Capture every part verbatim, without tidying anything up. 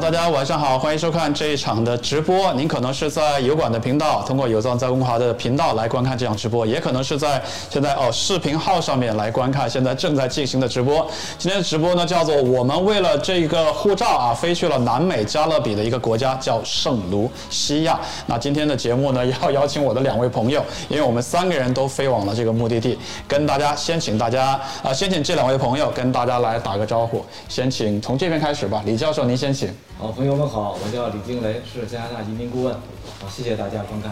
大家晚上好，欢迎收看这一场的直播。您可能是在油管的频道，通过有藏在温哥华的频道来观看这场直播，也可能是在现在哦视频号上面来观看现在正在进行的直播。今天的直播呢叫做我们为了这个护照啊飞去了南美加勒比的一个国家叫圣卢西亚。那今天的节目呢要邀请我的两位朋友，因为我们三个人都飞往了这个目的地，跟大家先请大家啊、呃、先请这两位朋友跟大家来打个招呼。先请从这边开始吧，李教授您先请。 好，朋友们好，我叫李惊雷，是加拿大移民顾问。好，谢谢大家观看。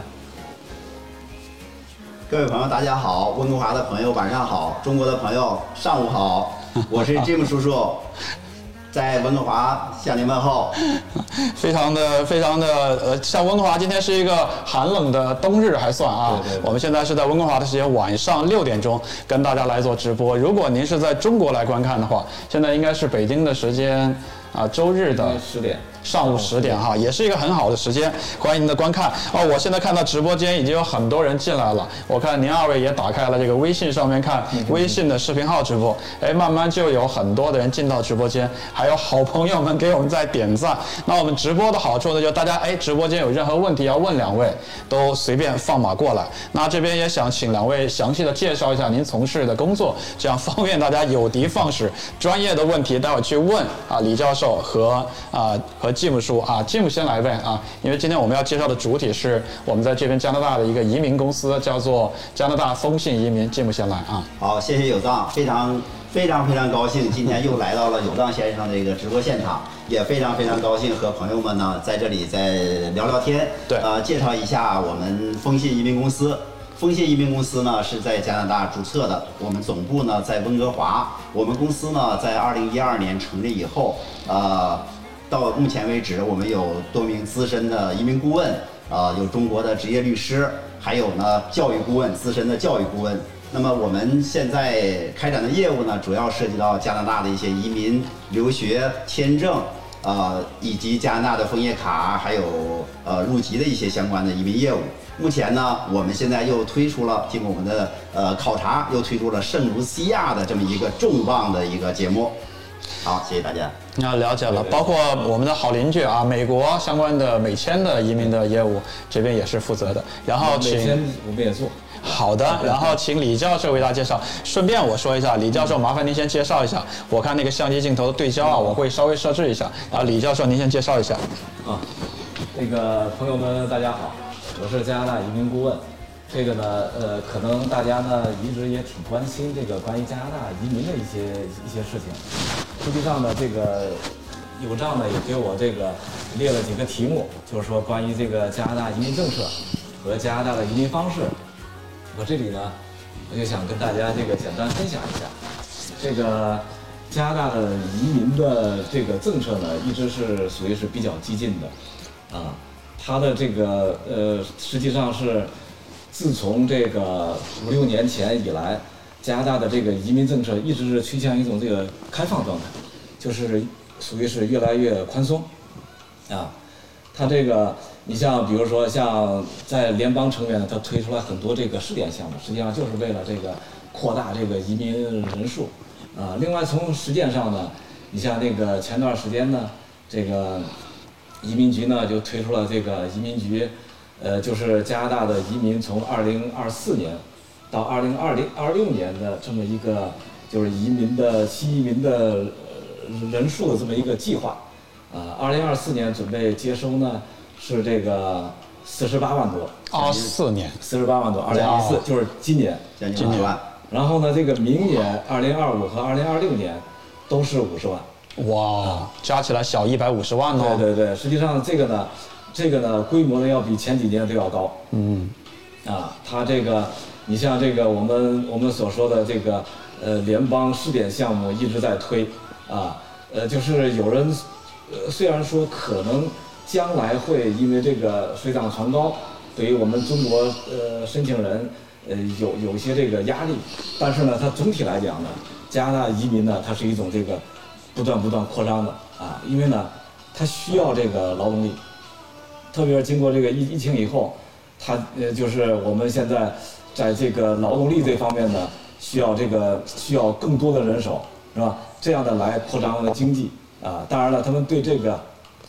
各位朋友，大家好，温哥华的朋友晚上好，中国的朋友上午好，我是 Jim 叔叔，在温哥华向您问候。 非常的非常的呃，像温哥华今天是一个寒冷的冬日还算啊， 对对对， 我们现在是在温哥华的时间晚上六点钟跟大家来做直播。如果您是在中国来观看的话，现在应该是北京的时间啊，周日的十点。 上午十点哈，也是一个很好的时间，欢迎您的观看哦。我现在看到直播间已经有很多人进来了，我看您二位也打开了这个微信上面看微信的视频号直播，哎，慢慢就有很多的人进到直播间，还有好朋友们给我们在点赞。那我们直播的好处呢，就大家哎，直播间有任何问题要问两位，都随便放马过来。那这边也想请两位详细的介绍一下您从事的工作，这样方便大家有的放矢，专业的问题待会去问啊李教授和啊和。Jim 叔啊 ，Jim 先来呗啊，因为今天我们要介绍的主体是我们在这边加拿大的一个移民公司，叫做加拿大风信移民。Jim 先来啊。 好，谢谢有藏，非常非常非常高兴，今天又来到了有藏先生的一个直播现场，也非常非常高兴和朋友们呢在这里再聊聊天。 对， 呃，介绍一下我们风信移民公司。风信移民公司呢是在加拿大注册的，我们总部呢在温哥华。我们公司呢在二零一二年成立以后，呃。到目前为止，我们有多名资深的移民顾问，啊、呃，有中国的职业律师，还有呢教育顾问，资深的教育顾问。那么我们现在开展的业务呢，主要涉及到加拿大的一些移民、留学、签证，呃，以及加拿大的枫叶卡，还有呃入籍的一些相关的移民业务。目前呢，我们现在又推出了，经过我们的呃考察，又推出了圣卢西亚的这么一个重磅的一个节目。好，谢谢大家。 那了解了，包括我们的好邻居啊，美国相关的美签的移民的业务，这边也是负责的。然后请美签我们也做。 好的，然后请李教授为大家介绍。顺便我说一下，李教授麻烦您先介绍一下。我看那个相机镜头的对焦啊，我会稍微设置一下。然后李教授您先介绍一下。 啊，那个朋友们大家好，我是加拿大移民顾问。这个呢，呃，可能大家呢一直也挺关心这个关于加拿大移民的一些一些事情。实际上呢，这个有藏呢也给我这个列了几个题目，就是说关于这个加拿大移民政策和加拿大的移民方式。我这里呢，我就想跟大家这个简单分享一下，这个加拿大的移民的这个政策呢，一直是属于是比较激进的，啊，它的这个呃，实际上是。自从这个五六年前以来，加拿大的这个移民政策一直是趋向一种这个开放状态，就是属于是越来越宽松，啊，它这个你像比如说像在联邦成员呢，它推出来很多这个试点项目，实际上就是为了这个扩大这个移民人数，啊，另外从实践上呢，你像那个前段时间呢，这个移民局呢就推出了这个移民局。呃，就是加拿大的移民从二零二四年到二零二零二六年的这么一个就是移民的新移民的人数的这么一个计划，啊，二零二四年准备接收呢是这个四十八万多， 二四年四十八万多，二零一四就是今年， 今年， 然后呢，这个明年二零二五和二零二六年都是五十万， 哇，加起来小一百五十万哦。 对对对，实际上这个呢。这个呢，规模呢要比前几年都要高。 嗯， 啊，它这个，你像这个我们我们所说的这个呃联邦试点项目一直在推，啊，呃就是有人，呃虽然说可能将来会因为这个水涨船高，对于我们中国呃申请人呃有有一些这个压力，但是呢，它总体来讲呢，加拿大移民呢，它是一种这个不断不断扩张的啊，因为呢，它需要这个劳动力。特别是经过这个疫疫情以后，它呃就是我们现在在这个劳动力这方面呢，需要这个需要更多的人手，是吧？这样的来扩张经济啊。当然了，他们对这个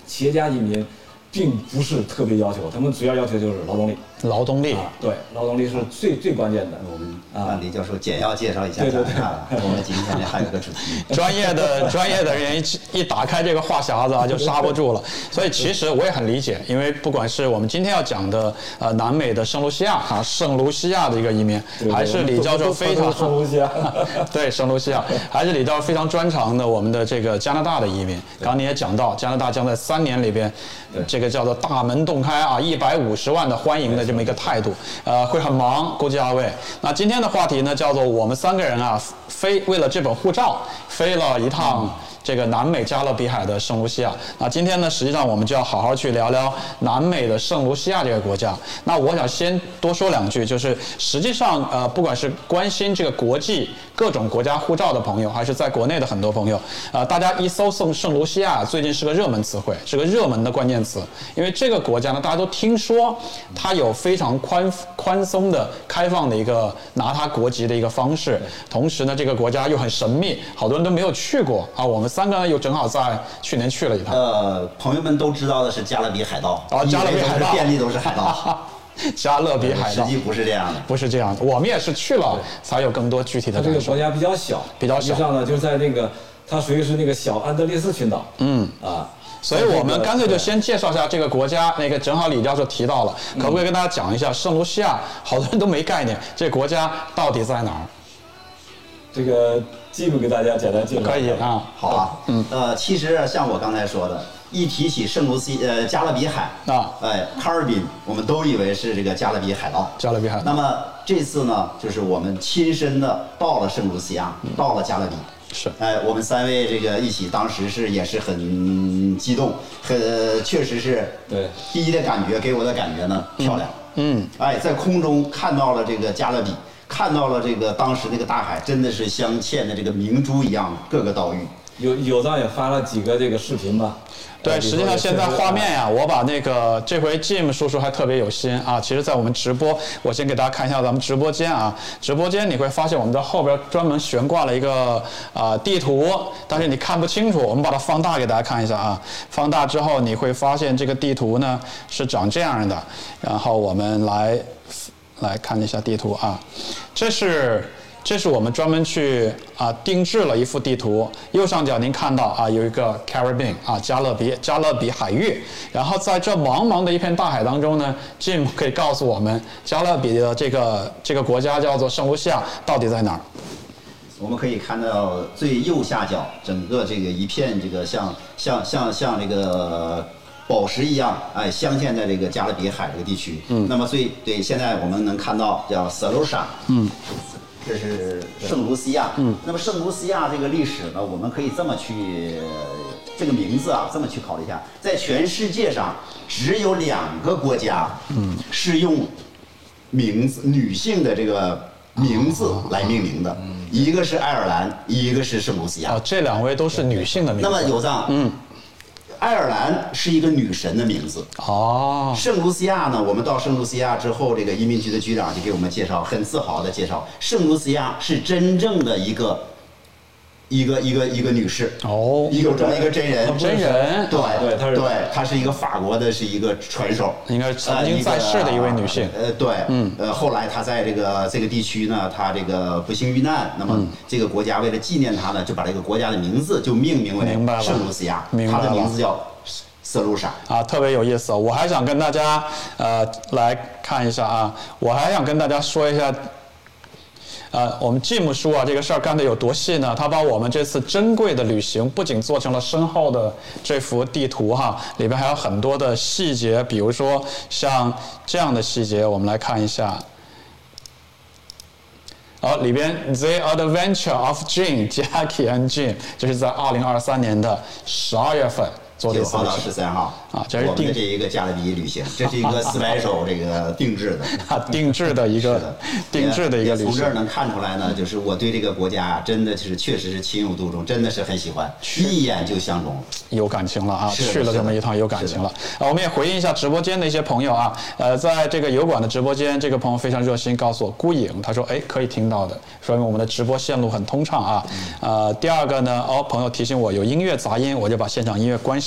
企业家移民并不是特别要求，他们主要要求就是劳动力。 劳动力、 啊，对，劳动力是最最关键的。 我们啊，李教授简要介绍一下加拿大。我们今天呢还有个主题， 专业的专业的人一一打开这个话匣子啊，就刹不住了。所以其实我也很理解，因为不管是我们今天要讲的呃南美的圣卢西亚啊，圣卢西亚的一个移民，还是李教授非常圣卢西亚， 对圣卢西亚，还是李教授非常专长的我们的这个加拿大的移民。刚刚你也讲到，加拿大将在三年里边，这个叫做大门洞开啊，一百五十万的欢迎的这么一个态度，呃，会很忙，估计二位。那今天的话题呢，叫做我们三个人啊，飞为了这本护照飞了一趟这个南美加勒比海的圣卢西亚。那今天呢，实际上我们就要好好去聊聊南美的圣卢西亚这个国家。那我想先多说两句，就是实际上呃，不管是关心这个国际各种国家护照的朋友，还是在国内的很多朋友，呃，大家一搜圣圣卢西亚，最近是个热门词汇，是个热门的关键词，因为这个国家呢，大家都听说它有非常宽宽松的、开放的一个拿它国籍的一个方式，同时呢，这个国家又很神秘，好多人都没有去过啊。我们三个呢又正好在去年去了一趟。 呃，朋友们都知道的是加勒比海盗啊，加勒比海盗遍地都是海盗。 加勒比海盗实际不是这样的， 不是这样的。我们也是去了，才有更多具体的感受。 它这个国家比较小， 比较小。 实际上呢，就是在那个，它属于是那个小安德烈斯群岛。 嗯啊。 所以我们干脆就先介绍一下这个国家。那个正好李教授提到了，可不可以跟大家讲一下圣卢西亚？好多人都没概念，这个国家到底在哪儿？ 这个基本给大家简单介绍。 可以啊， 好啊，嗯，呃，其实像我刚才说的，一提起圣卢西呃加勒比海啊， 哎，卡尔宾，我们都以为是这个加勒比海盗。 加勒比海盗。 那么这次呢，就是我们亲身的到了圣卢西亚，嗯、到了加勒比。 是， 哎，我们三位这个一起，当时是也是很激动，很确实是， 对， 第一的感觉给我的感觉呢，漂亮， 嗯， 哎，在空中看到了这个加勒比，看到了这个当时那个大海，真的是镶嵌的这个明珠一样，各个岛屿。 有有藏也发了几个这个视频吧。 对，实际上现在画面呀，我把那个这回 Jim 叔叔还特别有心啊。其实，在我们直播，我先给大家看一下咱们直播间啊。直播间你会发现，我们在后边专门悬挂了一个啊、呃、地图，但是你看不清楚，我们把它放大给大家看一下啊。放大之后，你会发现这个地图呢是长这样的。然后我们来来看一下地图啊，这是。这是我们专门去啊定制了一幅地图，右上角您看到啊有一个 Caribbean 啊加勒比加勒比海域，然后在这茫茫的一片大海当中呢 ，Jim 可以告诉我们加勒比的这个这个国家叫做圣卢西亚到底在哪儿？ 我们可以看到最右下角整个这个一片这个像像像像这个宝石一样，哎，镶嵌在这个加勒比海这个地区。嗯，那么最对，现在我们能看到叫塞卢沙。嗯。这是圣卢西亚。嗯，那么圣卢西亚这个历史呢，我们可以这么去，这个名字啊，这么去考虑一下，在全世界上只有两个国家，嗯，是用名字女性的这个名字来命名的，嗯、一个是爱尔兰，一个是圣卢西亚。 哦，这两位都是女性的名字。 那么有藏，嗯。爱尔兰是一个女神的名字哦。 圣卢西亚呢，我们到圣卢西亚之后，这个移民局的局长就给我们介绍，很自豪的介绍，圣卢西亚是真正的一个一个一个一个女士哦， 有这么一个真人， 真人， 对对，她是对，她是一个法国的，是一个传手， 应该曾经在世的一位女性。 呃，对，嗯，呃，后来她在这个这个地区呢，她这个不幸遇难，那么这个国家为了纪念她呢，就把这个国家的名字就命名为圣卢西亚，她的名字叫塞卢沙啊，特别有意思。我还想跟大家呃来看一下啊，我还想跟大家说一下。呃，我们 Jim 叔啊，这个事儿干得有多细呢？他把我们这次珍贵的旅行不仅做成了深厚的这幅地图哈，里边还有很多的细节，比如说像这样的细节，我们来看一下。哦，里边 The Adventure of Jim, Jackie and Jim， 这是在二零二三年的十二月份。做的九号到十三号啊，这是我们的这一个加勒比旅行，这是一个四百首这个定制的啊，定制的一个定制的一个旅行。 从这儿能看出来呢，就是我对这个国家真的是确实是情有独钟，真的是很喜欢，一眼就相中， 有感情了啊，去了这么一趟有感情了。啊，我们也回应一下直播间的一些朋友啊，呃，在这个油管的直播间，这个朋友非常热心告诉我孤影，他说哎可以听到的，说明我们的直播线路很通畅啊。呃，第二个呢，哦，朋友提醒我有音乐杂音，我就把现场音乐关小。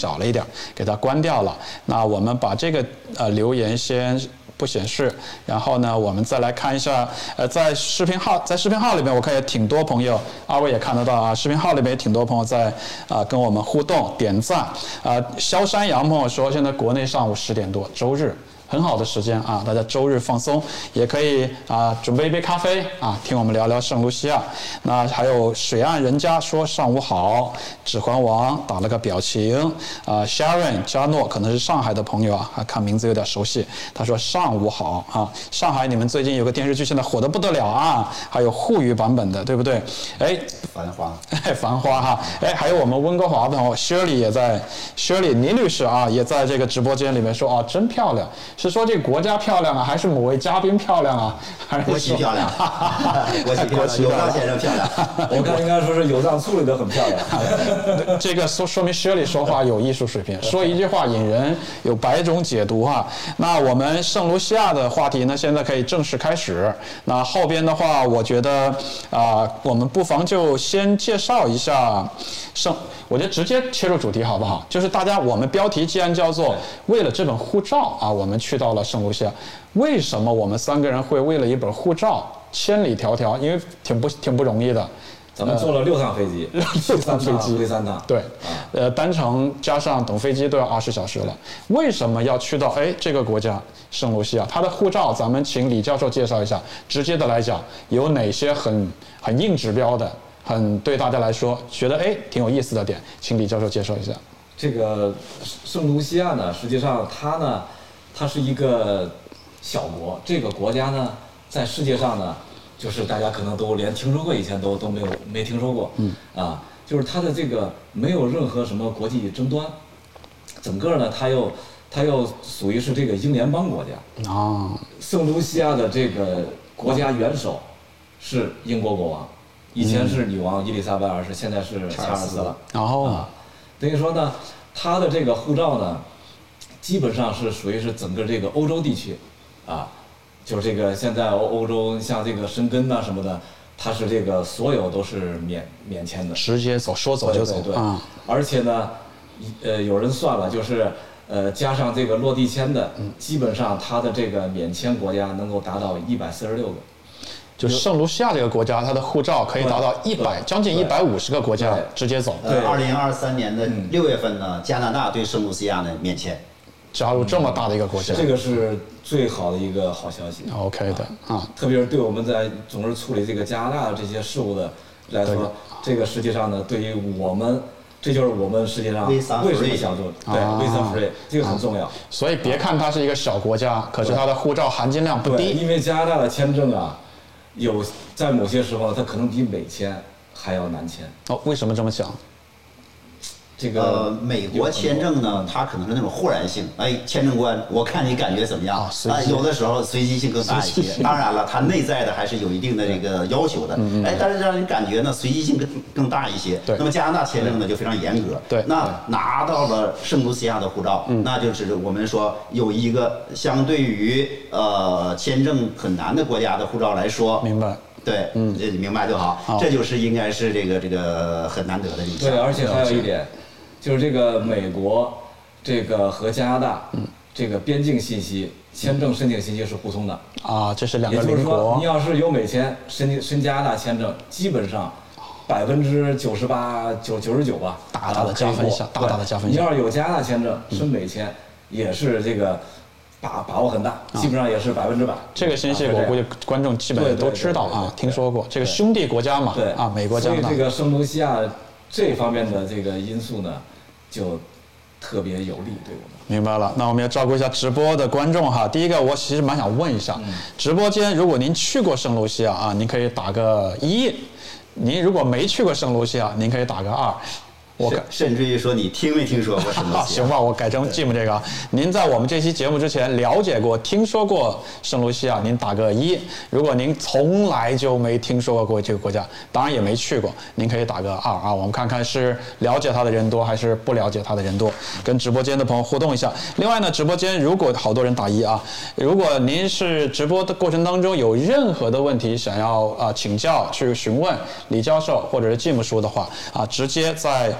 小了一点，给它关掉了。那我们把这个呃留言先不显示，然后呢，我们再来看一下，呃，在视频号在视频号里面，我看也挺多朋友，二位也看得到啊，视频号里面也挺多朋友在啊、呃、跟我们互动点赞啊、呃。萧山羊朋友说，现在国内上午十点多，周日。很好的时间啊，大家周日放松，也可以啊准备一杯咖啡啊，听我们聊聊圣卢西亚。那还有水岸人家说上午好，指环王打了个表情啊 ，Sharon 加诺可能是上海的朋友啊，看名字有点熟悉。他说上午好啊，上海你们最近有个电视剧现在火得不得了啊，还有沪语版本的，对不对？哎， 繁花， 哎，繁花哈，哎，还有我们温哥华的朋友 Shirley 也在 ，Shirley 倪律师啊也在这个直播间里面说啊，真漂亮。是说这个国家漂亮啊，还是某位嘉宾漂亮啊？还是国旗漂亮，国旗漂亮，有藏先生漂亮。 我看应该说是有藏处理得很漂亮。 这个说说明 Shirley 说话有艺术水平，说一句话引人有百种解读哈。那我们圣卢西亚的话题呢，现在可以正式开始。那后边的话，我觉得啊、呃，我们不妨就先介绍一下圣。我觉得直接切入主题好不好？就是大家，我们标题既然叫做为了这本护照啊，我们去到了圣卢西亚。为什么我们三个人会为了一本护照千里迢迢？因为挺不挺不容易的。 咱们坐了六趟飞机， 六趟飞机， 回三趟。 对，呃，单程加上等飞机都要二十小时了。为什么要去到哎这个国家圣卢西亚？他的护照，咱们请李教授介绍一下。直接的来讲，有哪些很很硬指标的？很对大家来说觉得哎挺有意思的点，请李教授介绍一下。 这个圣卢西亚呢，实际上它呢，它是一个小国。这个国家呢，在世界上呢，就是大家可能都连听说过以前都都没有没听说过。嗯。啊，就是它的这个没有任何什么国际争端，整个呢，它又它又属于是这个英联邦国家。 啊。 圣卢西亚的这个国家元首是英国国王。以前是女王伊丽莎白二世，现在是查尔斯了。 然后啊，等于说呢，他的这个护照呢，基本上是属于是整个这个欧洲地区，啊，就是这个现在欧欧洲像这个申根呐什么的，它是这个所有都是免免签的， 直接走，说走就走。 对对对。 啊， 而且呢，呃，有人算了，就是呃加上这个落地签的，基本上它的这个免签国家能够达到一百四十六个。 就圣卢西亚这个国家，它的护照可以达到一百，将近一百五十个国家直接走。 呃，二零二三年的六月份呢，加拿大对圣卢西亚呢免签， 加入这么大的一个国家， 这个是最好的一个好消息。 OK 的啊， 特别是对我们在总是处理这个加拿大这些事务的来说，这个实际上呢，对于我们，这就是我们实际上为什么想做对 visa free， 这个很重要。 所以别看它是一个小国家，可是它的护照含金量不低。 因为加拿大的签证啊。有在某些时候，它可能比美签还要难签。 哦，为什么这么讲？ 这个呃，美国签证呢，它可能是那种豁然性。哎，签证官，我看你感觉怎么样？啊， 哦、 有的时候随机性更大一些。当然了，它内在的还是有一定的这个要求的。嗯、哎，但是让人感觉呢，随机性更更大一些。 对。 那么加拿大签证呢就非常严格。 对。 那拿到了圣卢西亚的护照，嗯、那就是我们说有一个相对于呃签证很难的国家的护照来说， 明白。 对，嗯，这明白就好。好，这就是应该是这个这个很难得的一项。 对，而且还有一点。就是这个美国，这个和加拿大，嗯，这个边境信息、签证申请信息是互通的啊，这是两个邻国。 也就是说，你要是有美签申请申加拿大签证，基本上百分之九十八、九九十九吧， 大大的加分项，大大的加分项。 你要是有加拿大签证申美签，也是这个把把握很大，基本上也是百分之百。 这个信息我估计观众基本都知道啊，听说过这个兄弟国家嘛， 对啊，美国加拿大。 所以这个圣卢西亚这方面的这个因素呢，就特别有利对我们。 明白了，那我们要照顾一下直播的观众哈。第一个，我其实蛮想问一下，嗯、直播间如果您去过圣卢西亚啊，您可以打个一；您如果没去过圣卢西亚，您可以打个二。我甚至于说你听没听说过圣卢西亚？ 行吧，我改成 Jim 这个。您在我们这期节目之前了解过、听说过圣卢西亚，您打个一；如果您从来就没听说过这个国家，当然也没去过，您可以打个二啊。我们看看是了解它的人多还是不了解它的人多，跟直播间的朋友互动一下。另外呢，直播间如果好多人打一啊，如果您是直播的过程当中有任何的问题想要啊、呃、请教、去询问李教授或者是 Jim 叔的话啊，直接在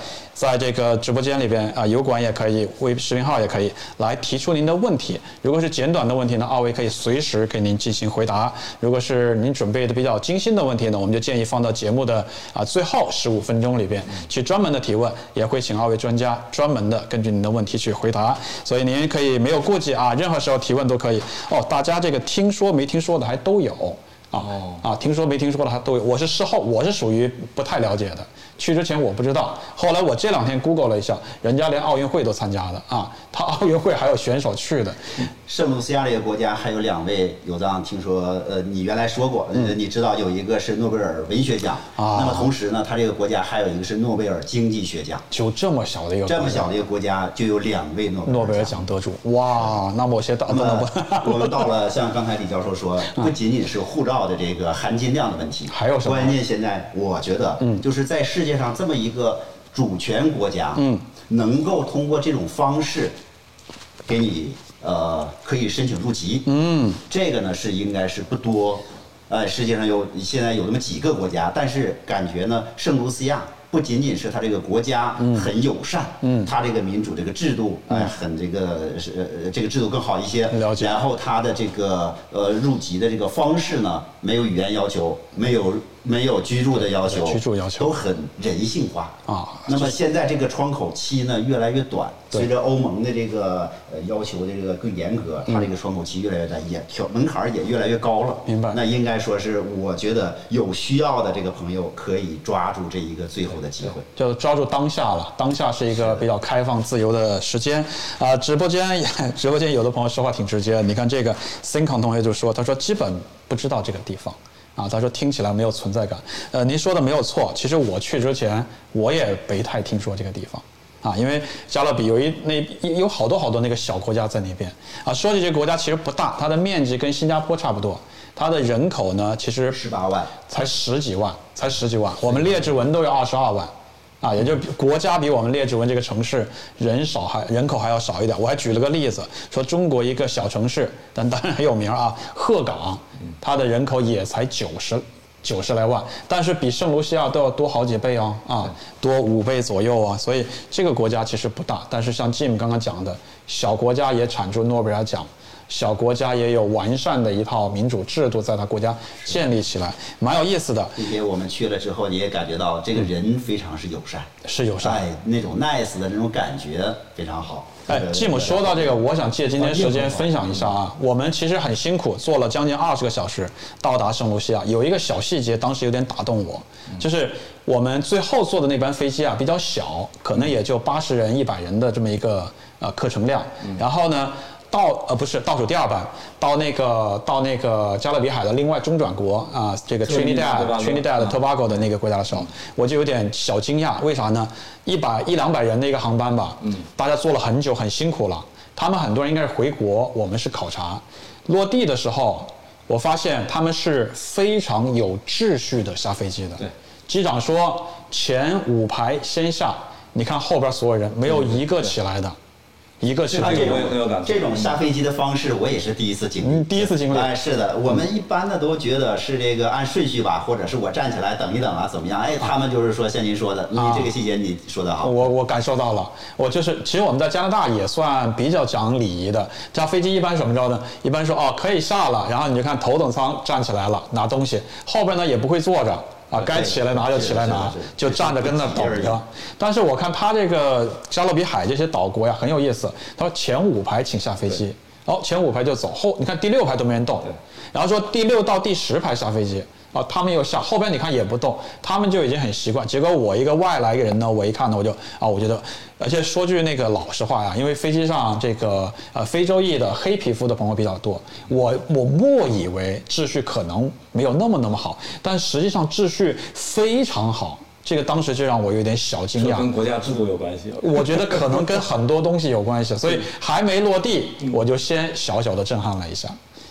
在这个直播间里边啊，油管也可以，微视频号也可以来提出您的问题。如果是简短的问题呢，二位可以随时给您进行回答；如果是您准备的比较精心的问题呢，我们就建议放到节目的啊最后十五分钟里边去专门的提问，也会请二位专家专门的根据您的问题去回答。所以您可以没有顾忌啊，任何时候提问都可以。哦，大家这个听说没听说的还都有。啊、哦、啊！听说没听说的还都有，我是事后，我是属于不太了解的。去之前我不知道，后来我这两天 Google 了一下，人家连奥运会都参加的啊，他奥运会还有选手去的。 圣卢西亚这个国家还有两位有藏，听说呃，你原来说过，呃，你知道有一个是诺贝尔文学奖，啊、那么同时呢，他这个国家还有一个是诺贝尔经济学奖。 就这么小的一个这么小的一个国家，就有两位诺贝尔诺贝尔奖得主，哇！那么我先打断了。 我们到了，像刚才李教授说，不仅仅是护照的这个含金量的问题， 还有什么？ 关键现在我觉得，嗯，就是在世界上这么一个主权国家，嗯，能够通过这种方式给你呃可以申请入籍，嗯，这个呢是应该是不多，呃，世界上有现在有那么几个国家，但是感觉呢，圣卢西亚。不仅仅是他这个国家很友善，嗯，他这个民主这个制度，哎、呃，很这个呃这个制度更好一些。 了解。 然后他的这个呃入籍的这个方式呢，没有语言要求，没有没有居住的要求， 居住要求都很人性化啊。 那么现在这个窗口期呢越来越短，随着欧盟的这个呃要求的这个更严格，它这个窗口期越来越短，也条门槛也越来越高了。 明白。 那应该说是，我觉得有需要的这个朋友可以抓住这一个最后的机会， 就抓住当下了。当下是一个比较开放自由的时间啊、呃。直播间直播间有的朋友说话挺直接，你看这个 Sincon 同学就说，他说基本不知道这个地方。啊，他说听起来没有存在感。呃，您说的没有错，其实我去之前我也没太听说这个地方，啊，因为加勒比有一那有好多好多那个小国家在那边。啊，说起这个国家其实不大，它的面积跟新加坡差不多，它的人口呢其实十八万， 才十几万，才十几万。我们列治文都有二十二万。啊，也就国家比我们列治文这个城市人少还人口还要少一点。我还举了个例子，说中国一个小城市，但当然很有名啊，鹤岗，它的人口也才九十九十来万，但是比圣卢西亚都要多好几倍哦，啊，多五倍左右啊。所以这个国家其实不大，但是像 Jim 刚刚讲的，小国家也产出诺贝尔奖。小国家也有完善的一套民主制度，在他国家建立起来，蛮有意思的。 并且我们去了之后，你也感觉到这个人非常是友善， 是友善， 哎，那种 nice 的那种感觉非常好。 哎，继母说到这个，我想借今天时间分享一下啊。我们其实很辛苦，坐了将近二十个小时到达圣卢西亚。有一个小细节，当时有点打动我，就是我们最后坐的那班飞机啊比较小，可能也就八十人、一百人的这么一个呃客程量。然后呢，到呃不是倒数第二班，到那个到那个加勒比海的另外中转国啊、呃，这个 Trinidad Trinidad Tobago 的那个国家的时候，我就有点小惊讶，为啥呢？一百一两百人的一个航班吧，嗯，大家坐了很久，很辛苦了。他们很多人应该是回国，我们是考察。落地的时候，我发现他们是非常有秩序的下飞机的。 对， 机长说前五排先下，你看后边所有人没有一个起来的。一个是这种这种下飞机的方式，我也是第一次经历。 嗯，第一次经历。 哎，是的，我们一般的都觉得是这个按顺序吧，或者是我站起来等一等啊，怎么样？哎，他们就是说像您说的，你这个细节你说的好。 我我感受到了，我就是其实我们在加拿大也算比较讲礼仪的。这飞机一般怎么着呢？一般说哦可以下了，然后你就看头等舱站起来了拿东西，后边呢也不会坐着。啊，该起来拿就起来拿，就站着跟那等着。但是我看他这个加勒比海这些岛国呀很有意思，他说前五排请下飞机，哦前五排就走，后你看第六排都没人动，然后说第六到第十排下飞机。啊，他们又下，后边你看也不动，他们就已经很习惯。结果我一个外来人呢，我一看呢，我就啊，我觉得，而且说句那个老实话呀，因为飞机上这个呃非洲裔的黑皮肤的朋友比较多，我我默以为秩序可能没有那么那么好，但实际上秩序非常好。这个当时就让我有点小惊讶， 跟国家制度有关系。 我觉得可能跟很多东西有关系，所以还没落地，我就先小小的震撼了一下。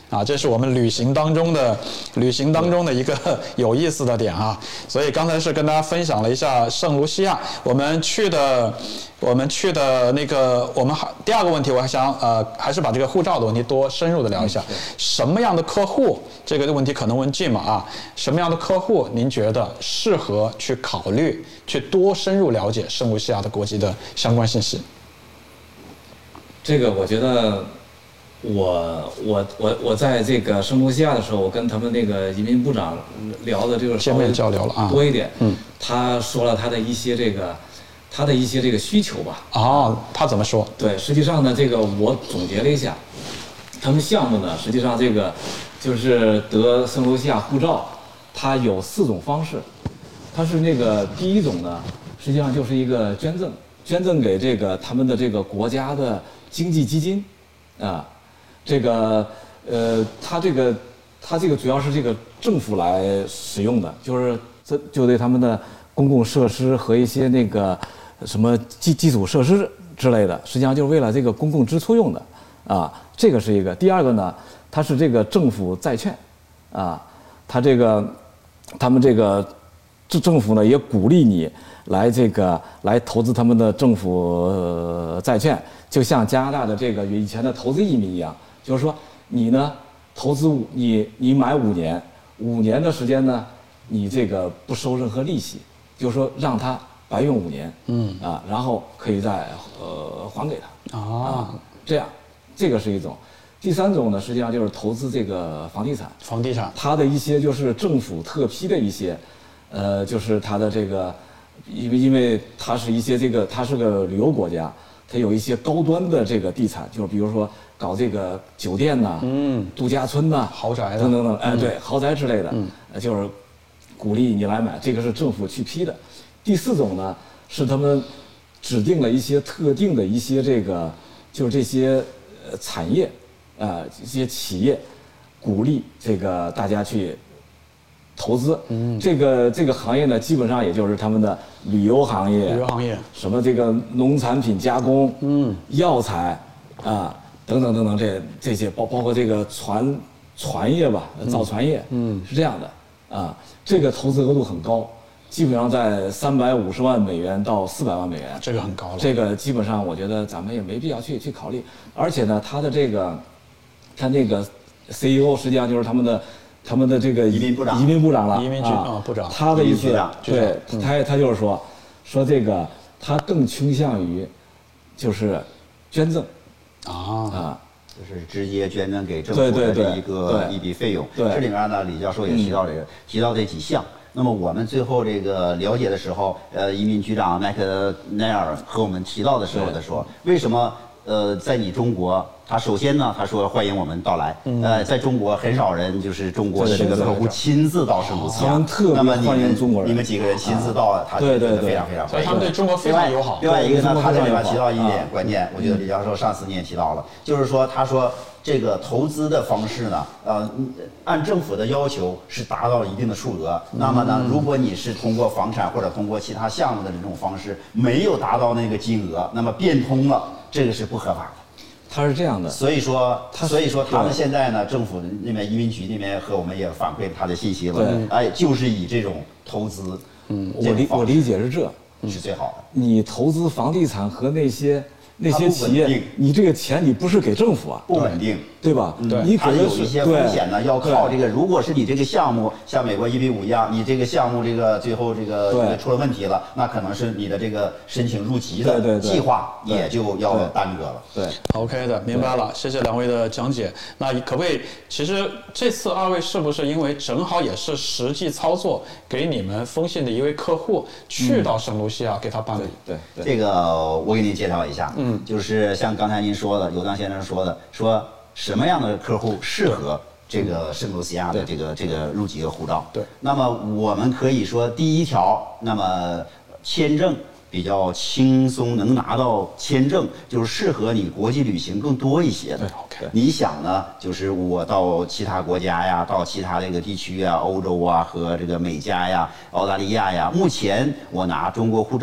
啊，这是我们旅行当中的旅行当中的一个有意思的点啊。所以刚才是跟大家分享了一下圣卢西亚，我们去的我们去的那个，我们还第二个问题，我还想呃，还是把这个护照的问题多深入的聊一下。什么样的客户，这个问题可能问Jim啊，什么样的客户您觉得适合去考虑，去多深入了解圣卢西亚的国籍的相关信息？ 这个我觉得。我我我我在这个圣卢西亚的时候，我跟他们那个移民部长聊的这个见面交流了啊， 多一点。 嗯， 他说了他的一些这个他的一些这个需求吧。 哦，他怎么说？ 对，实际上呢，这个我总结了一下，他们项目呢，实际上这个就是得圣卢西亚护照，它有四种方式。它是那个第一种呢，实际上就是一个捐赠，捐赠给这个他们的这个国家的经济基金啊。这个呃，它这个它这个主要是这个政府来使用的，就是这就对他们的公共设施和一些那个什么基基础设施之类的，实际上就是为了这个公共支出用的啊。这个是一个。第二个呢，它是这个政府债券啊，它这个他们这个政政府呢也鼓励你来这个来投资他们的政府、呃、债券，就像加拿大的这个以前的投资移民一样。就是说，你呢投资五你你买五年，五年的时间呢，你这个不收任何利息，就是说让他白用五年，嗯啊，然后可以再呃还给他啊，这样，这个是一种。第三种呢，实际上就是投资这个房地产， 房地产， 它的一些就是政府特批的一些，呃，就是它的这个，因为因为它是一些这个它是个旅游国家，它有一些高端的这个地产，就是比如说。搞这个酒店呐、嗯，度假村呐、 豪宅等等等，哎，对，豪宅之类的，嗯，就是鼓励你来买，这个是政府去批的。第四种呢，是他们指定了一些特定的一些这个，就是这些呃产业，啊、呃，一些企业，鼓励这个大家去投资。嗯，这个这个行业呢，基本上也就是他们的旅游行业， 旅游行业， 什么这个农产品加工，嗯，药材，啊。等等等等，这这些包包括这个船船业吧，造船业，嗯，是这样的啊。这个投资额度很高，基本上在三百五十万美元到四百万美元， 这个很高了。 这个基本上我觉得咱们也没必要去去考虑。而且呢，他的这个，他那个 C E O 实际上就是他们的他们的这个移民部长， 移民部长了， 移民局啊部长。 他的意思，对，他他就是说说这个他更倾向于就是捐赠。 啊啊， 就是直接捐赠给政府的这一个一笔费用。这里面呢，李教授也提到这个，嗯、提到这几项。那么我们最后这个了解的时候，呃，移民局长麦克奈尔和我们提到的时候，他说，为什么呃，在你中国，他首先呢，他说欢迎我们到来。嗯、呃，在中国很少人就是中国的这个客户亲自到圣卢西亚，那么你们你们几个人亲自到，他觉得非常非常欢迎。 所以他们对中国非常友好。 另外一个呢，他这里面提到一点关键，我觉得李教授上次你也提到了，就是说他说。这个投资的方式呢，呃，按政府的要求是达到一定的数额。那么呢，如果你是通过房产或者通过其他项目的这种方式没有达到那个金额，那么变通了，这个是不合法的。 他是这样的， 所以说，所以说他们现在呢，政府那边移民局那边和我们也反馈他的信息了，哎，就是以这种投资， 嗯，我理我理解是这是最好的。 你投资房地产和那些。那些企业，你这个钱你不是给政府啊， 不稳定， 对吧？ 对， 你可能有一些风险呢，要靠这个。如果是你这个项目像美国一比五一样，你这个项目这个最后这个出了问题了，那可能是你的这个申请入籍的计划也就要耽搁了。 对 ，OK 的，明白了，谢谢两位的讲解。那可不可以？其实这次二位是不是因为正好也是实际操作，给你们丰信的一位客户去到圣卢西亚给他办理？ 对， 这个我给您介绍一下。嗯。嗯，就是像刚才您说的，尤当先生说的，说什么样的客户适合这个圣卢西亚的这个这个入籍的护照？ 对。 那么我们可以说，第一条，那么签证比较轻松，能拿到签证，就是适合你国际旅行更多一些的。 对 ，OK。 你想呢？就是我到其他国家呀，到其他这个地区啊，欧洲啊和这个美加呀、澳大利亚呀，目前我拿中国护照。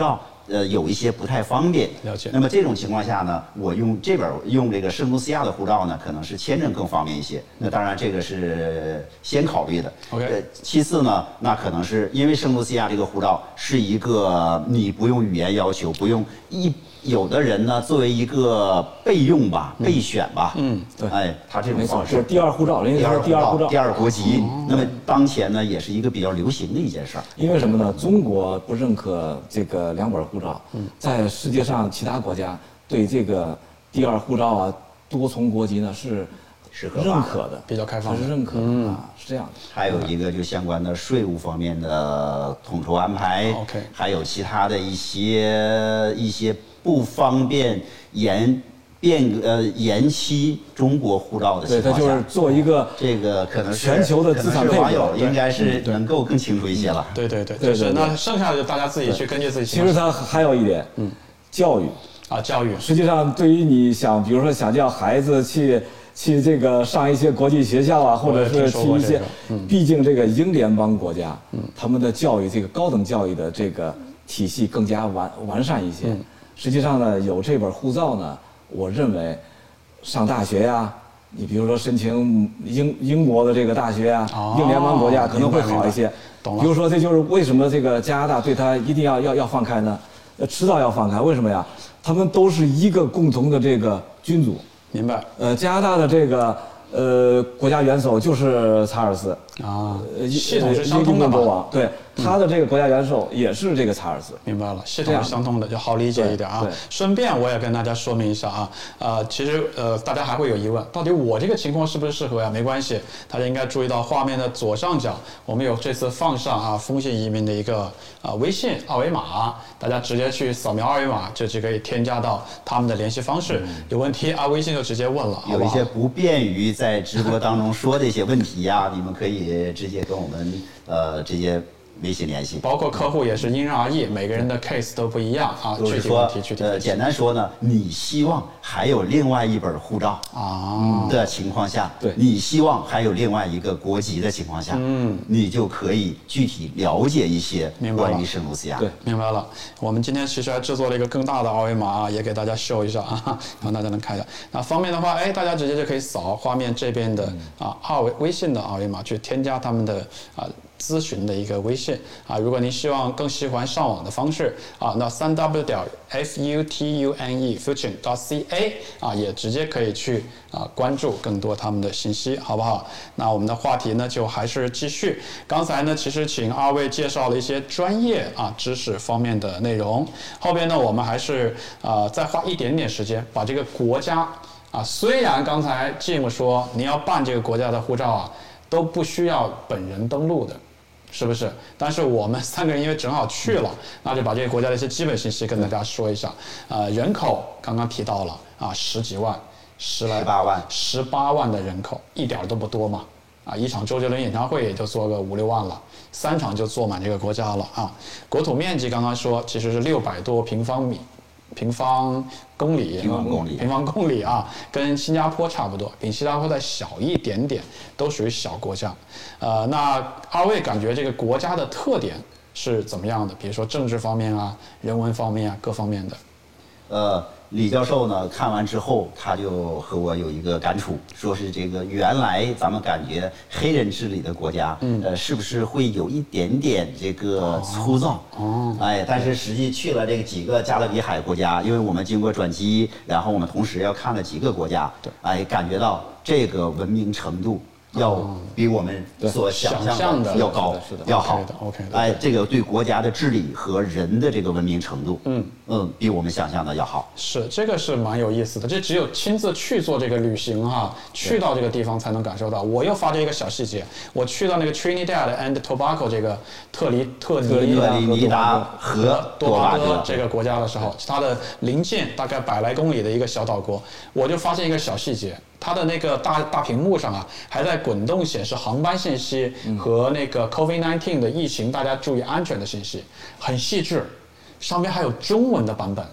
呃有一些不太方便。 了解。 那么这种情况下呢，我用这本用这个圣卢西亚的护照呢，可能是签证更方便一些。那当然这个是先考虑的。 OK。 呃，其次呢，那可能是因为圣卢西亚这个护照是一个你不用语言要求，不用一。有的人呢，作为一个备用吧、备选吧， 嗯， 对， 哎，他这种方式， 就是第二护照，人家是第二护照、 第二国籍。那么当前呢，也是一个比较流行的一件事儿。 因为什么呢？中国不认可这个两本护照，在世界上其他国家对这个第二护照啊、多重国籍呢是是认可的， 比较开放， 是认可的啊，是这样的。 还有一个就相关的税务方面的统筹安排 ，OK， 还有其他的一些一些。不方便延变呃延期中国护照的情况下， 对，他就是做一个这个可能是全球的资产配置， 网友应该是能够更清楚一些了。 对对对，就是那剩下的就大家自己去根据自己。 其实它还有一点，嗯，教育啊，教育。 实际上，对于你想，比如说想叫孩子去去这个上一些国际学校啊，或者是去一些，毕竟这个英联邦国家，他们的教育这个高等教育的这个体系更加完完善一些。实际上呢，有这本护照呢，我认为上大学呀、啊，你比如说申请英英国的这个大学啊， 哦、 英联邦国家可能会好一些。 懂了。 比如说，这就是为什么这个加拿大对他一定要要要放开呢？迟早要放开，为什么呀？他们都是一个共同的这个君主。 明白。 呃，加拿大的这个呃国家元首就是查尔斯啊， 呃， 系统是相通的吧？对。他的这个国家元首也是这个查尔斯， 明白了，系统是相通的，就好理解一点啊。顺便我也跟大家说明一下啊，呃，其实呃大家还会有疑问，到底我这个情况是不是适合呀？没关系，大家应该注意到画面的左上角，我们有这次放上啊风信移民的一个啊微信二维码，大家直接去扫描二维码就就可以添加到他们的联系方式。嗯、有问题啊，微信就直接问了。好不好？ 有一些不便于在直播当中说的一些问题呀、啊，你们可以直接跟我们呃直接。微信联系， 包括客户也是因人而异，每个人的 case 都不一样啊。 就是说，呃，简单说呢，你希望还有另外一本护照啊的情况下， 对， 你希望还有另外一个国籍的情况下，嗯，你就可以具体了解一些关于圣卢西亚。 对，明白了。我们今天其实还制作了一个更大的二维码啊，也给大家秀一下啊，让大家能看一下。那方便的话，哎，大家直接就可以扫画面这边的啊二维微信的二维码去添加他们的啊。咨询的一个微信啊，如果您希望更喜欢上网的方式啊，那三 w 点 f u t u n e futune 到 c a 啊，也直接可以去啊关注更多他们的信息，好不好？那我们的话题呢，就还是继续。刚才呢，其实请二位介绍了一些专业啊知识方面的内容，后边呢，我们还是啊再花一点点时间，把这个国家啊，虽然刚才 Jim 说你要办这个国家的护照啊，都不需要本人登录的。是不是？但是我们三个人因为正好去了，那就把这个国家的一些基本信息跟大家说一下。呃，人口刚刚提到了啊，十几万，十来十八万， 十八万的人口，一点都不多嘛。啊，一场周杰伦演唱会也就做个五六万了，三场就坐满这个国家了啊。国土面积刚刚说其实是六百多平方米。平方公里， 平方公里， 平方公里啊，跟新加坡差不多，比新加坡再小一点点，都属于小国家。呃，那二位感觉这个国家的特点是怎么样的？比如说政治方面啊、人文方面啊，各方面的。 呃，李教授呢看完之后，他就和我有一个感触，说是这个原来咱们感觉黑人治理的国家，嗯，呃，是不是会有一点点这个粗糙？哦，哎，但是实际去了这个几个加勒比海国家，因为我们经过转机，然后我们同时要看了几个国家，对，哎，感觉到这个文明程度。要比我们所想象的要高，要好。 OK， 哎，这个对国家的治理和人的这个文明程度，嗯嗯，比我们想象的要好。 是，这个是蛮有意思的。这只有亲自去做这个旅行哈、啊，去到这个地方才能感受到。我又发现一个小细节，我去到那个 Trinidad and Tobago 这个特尼特尼尼达和多巴哥这个国家的时候，它的邻近大概百来公里的一个小岛国，我就发现一个小细节。它的那个大大屏幕上啊，还在滚动显示航班信息和那个 COVID 十九 的疫情，大家注意安全的信息，很细致，上面还有中文的版本。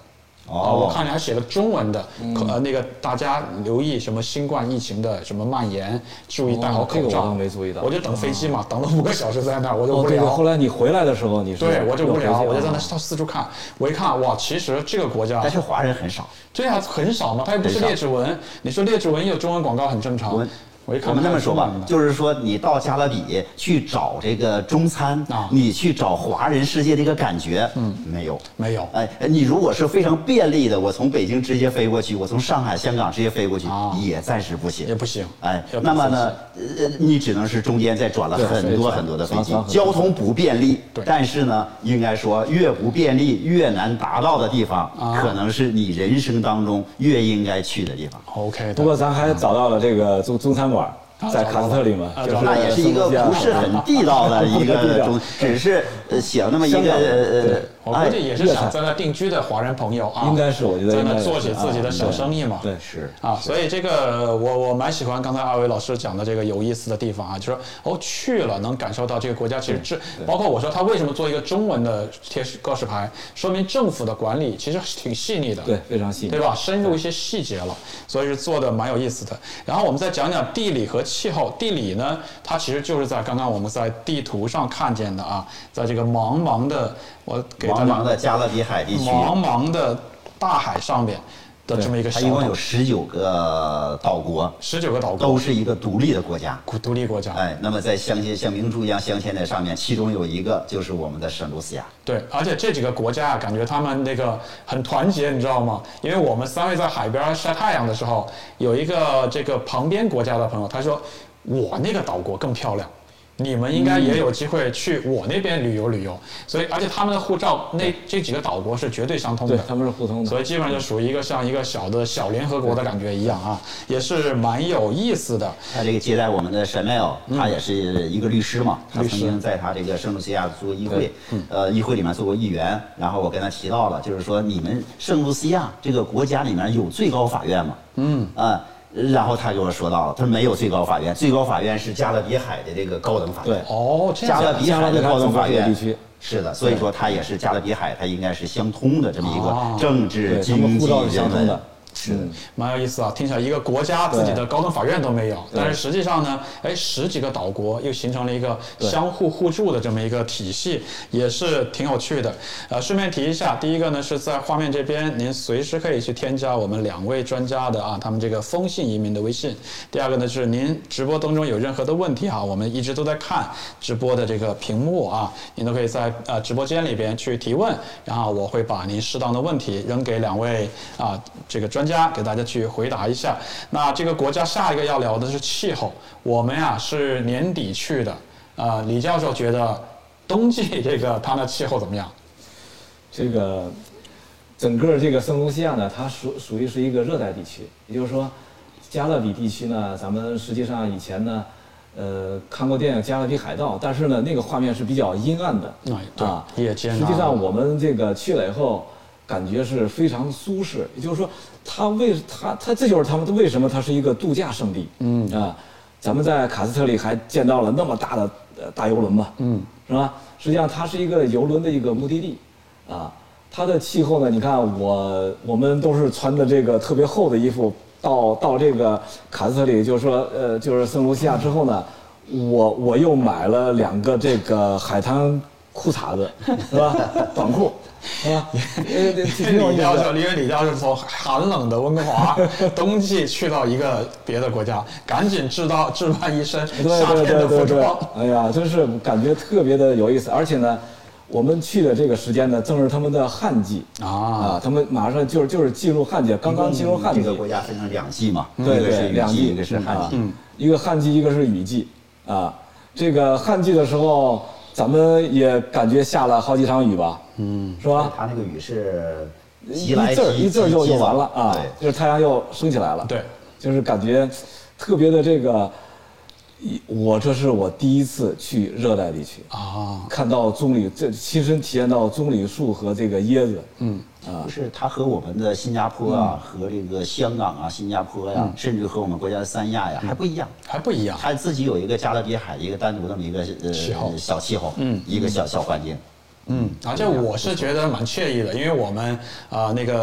啊，我看你还写了中文的，可呃那个大家留意什么新冠疫情的什么蔓延，注意戴好口罩。 这个我倒没注意到。 我就等飞机嘛，等了五个小时在那儿，我就无聊。 后来你回来的时候，你是对我就无聊，我就在那到四处看。我一看，哇，其实这个国家， 但是华人很少。 对啊，很少嘛，它又不是列治文。你说列治文有中文广告很正常。我一看， 我们这么说吧，就是说你到加勒比去找这个中餐，啊、你去找华人世界的一个感觉，嗯，没有， 没有。 哎，你如果是非常便利的，我从北京直接飞过去，我从上海、香港直接飞过去，啊、也暂时不行， 也不行。 哎，那么呢，呃，你只能是中间再转了很多很多的飞机，交通不便利。 对。 但是呢，应该说越不便利越难达到的地方，啊、可能是你人生当中越应该去的地方。 OK。 不过咱还找到了这个中中餐馆。在卡斯特里嘛，就是那也是一个不是很地道的一个中，只是呃写了那么一个呃， 我估计也是想在那定居的华人朋友啊， 应该是我觉得在那做起自己的小生意嘛， 对是啊，所以这个我我蛮喜欢刚才二位老师讲的这个有意思的地方啊，就是哦去了能感受到这个国家其实这包括我说他为什么做一个中文的贴告示牌，说明政府的管理其实挺细腻的， 对，非常细腻， 对吧？深入一些细节了，所以是做的蛮有意思的。然后我们再讲讲地理和气候，地理呢，它其实就是在刚刚我们在地图上看见的啊，在这个茫茫的我给茫茫的加勒比海地区， 茫茫的大海上面的这么一个小岛， 它一共有十九个岛国， 十九个岛国都是一个独立的国家， 独立国家。 哎，那么在镶嵌像明珠一样镶嵌在上面，其中有一个就是我们的圣卢西亚。 对，而且这几个国家啊，感觉他们那个很团结，你知道吗？因为我们三位在海边晒太阳的时候，有一个这个旁边国家的朋友，他说我那个岛国更漂亮。你们应该也有机会去我那边旅游旅游，所以而且他们的护照那这几个岛国是绝对相通的， 对，他们是互通的， 所以基本上就属于一个像一个小的小联合国的感觉一样啊，也是蛮有意思的。 他这个接待我们的沈梅尔，他也是一个律师嘛，他曾经在他这个圣卢西亚做过议会，呃，议会里面做过议员。然后我跟他提到了，就是说你们圣卢西亚这个国家里面有最高法院吗？嗯啊。然后他给我说到了，他没有最高法院，最高法院是加勒比海的这个高等法院。 对，哦， 加勒比海的高等法院地区是的，所以说它也是加勒比海，它应该是相通的这么一个政治、经济、人文。是， 蛮有意思啊！听起来一个国家自己的高等法院都没有，但是实际上呢，哎，十几个岛国又形成了一个相互互助的这么一个体系，也是挺有趣的。呃，顺便提一下，第一个呢是在画面这边，您随时可以去添加我们两位专家的啊，他们这个风信移民的微信。第二个呢是您直播当中有任何的问题哈，我们一直都在看直播的这个屏幕啊，您都可以在呃直播间里边去提问，然后我会把您适当的问题扔给两位啊这个专。专家给大家去回答一下。那这个国家下一个要聊的是气候，我们呀是年底去的，呃，李教授觉得冬季这个它的气候怎么样？ 这个整个这个圣卢西亚呢，它属属于是一个热带地区，也就是说，加勒比地区呢，咱们实际上以前呢，呃，看过电影《加勒比海盗》，但是呢，那个画面是比较阴暗的， 哎、啊，夜间、啊。 实际上我们这个去了以后。感觉是非常舒适，也就是说，它为它它这就是他们为什么它是一个度假胜地。嗯啊，咱们在卡斯特里还见到了那么大的呃大游轮嘛，嗯，是吧？实际上它是一个游轮的一个目的地，啊，它的气候呢，你看我我们都是穿的这个特别厚的衣服，到到这个卡斯特里，就是说呃就是圣卢西亚之后呢，我我又买了两个这个海滩裤衩子，是吧？短裤。啊， 李教授，因为李教授从寒冷的温哥华冬季去到一个别的国家，赶紧制造置办一身夏天的服装。 哎呀，真是感觉特别的有意思，而且呢，我们去的这个时间呢，正是他们的旱季啊啊，他们马上就是就是进入旱季，刚刚进入旱季。 这个国家分成两季嘛， 对对，两季， 一个是旱季， 一个旱季，一个是雨季啊。这个旱季的时候。咱们也感觉下了好几场雨吧，嗯，是吧？ 它那个雨是一阵一阵就就完了啊，就是太阳又升起来了， 对， 就是感觉特别的这个，我这是我第一次去热带地区啊，看到棕榈，这亲身体验到棕榈树和这个椰子，嗯。 啊，就是它和我们的新加坡啊，和这个香港啊、新加坡呀，甚至和我们国家的三亚呀还不一样， 还不一样。 它自己有一个加勒比海一个单独这么一个呃气候小气候，嗯，一个小小环境， 嗯，而且我是觉得蛮惬意的，因为我们啊那个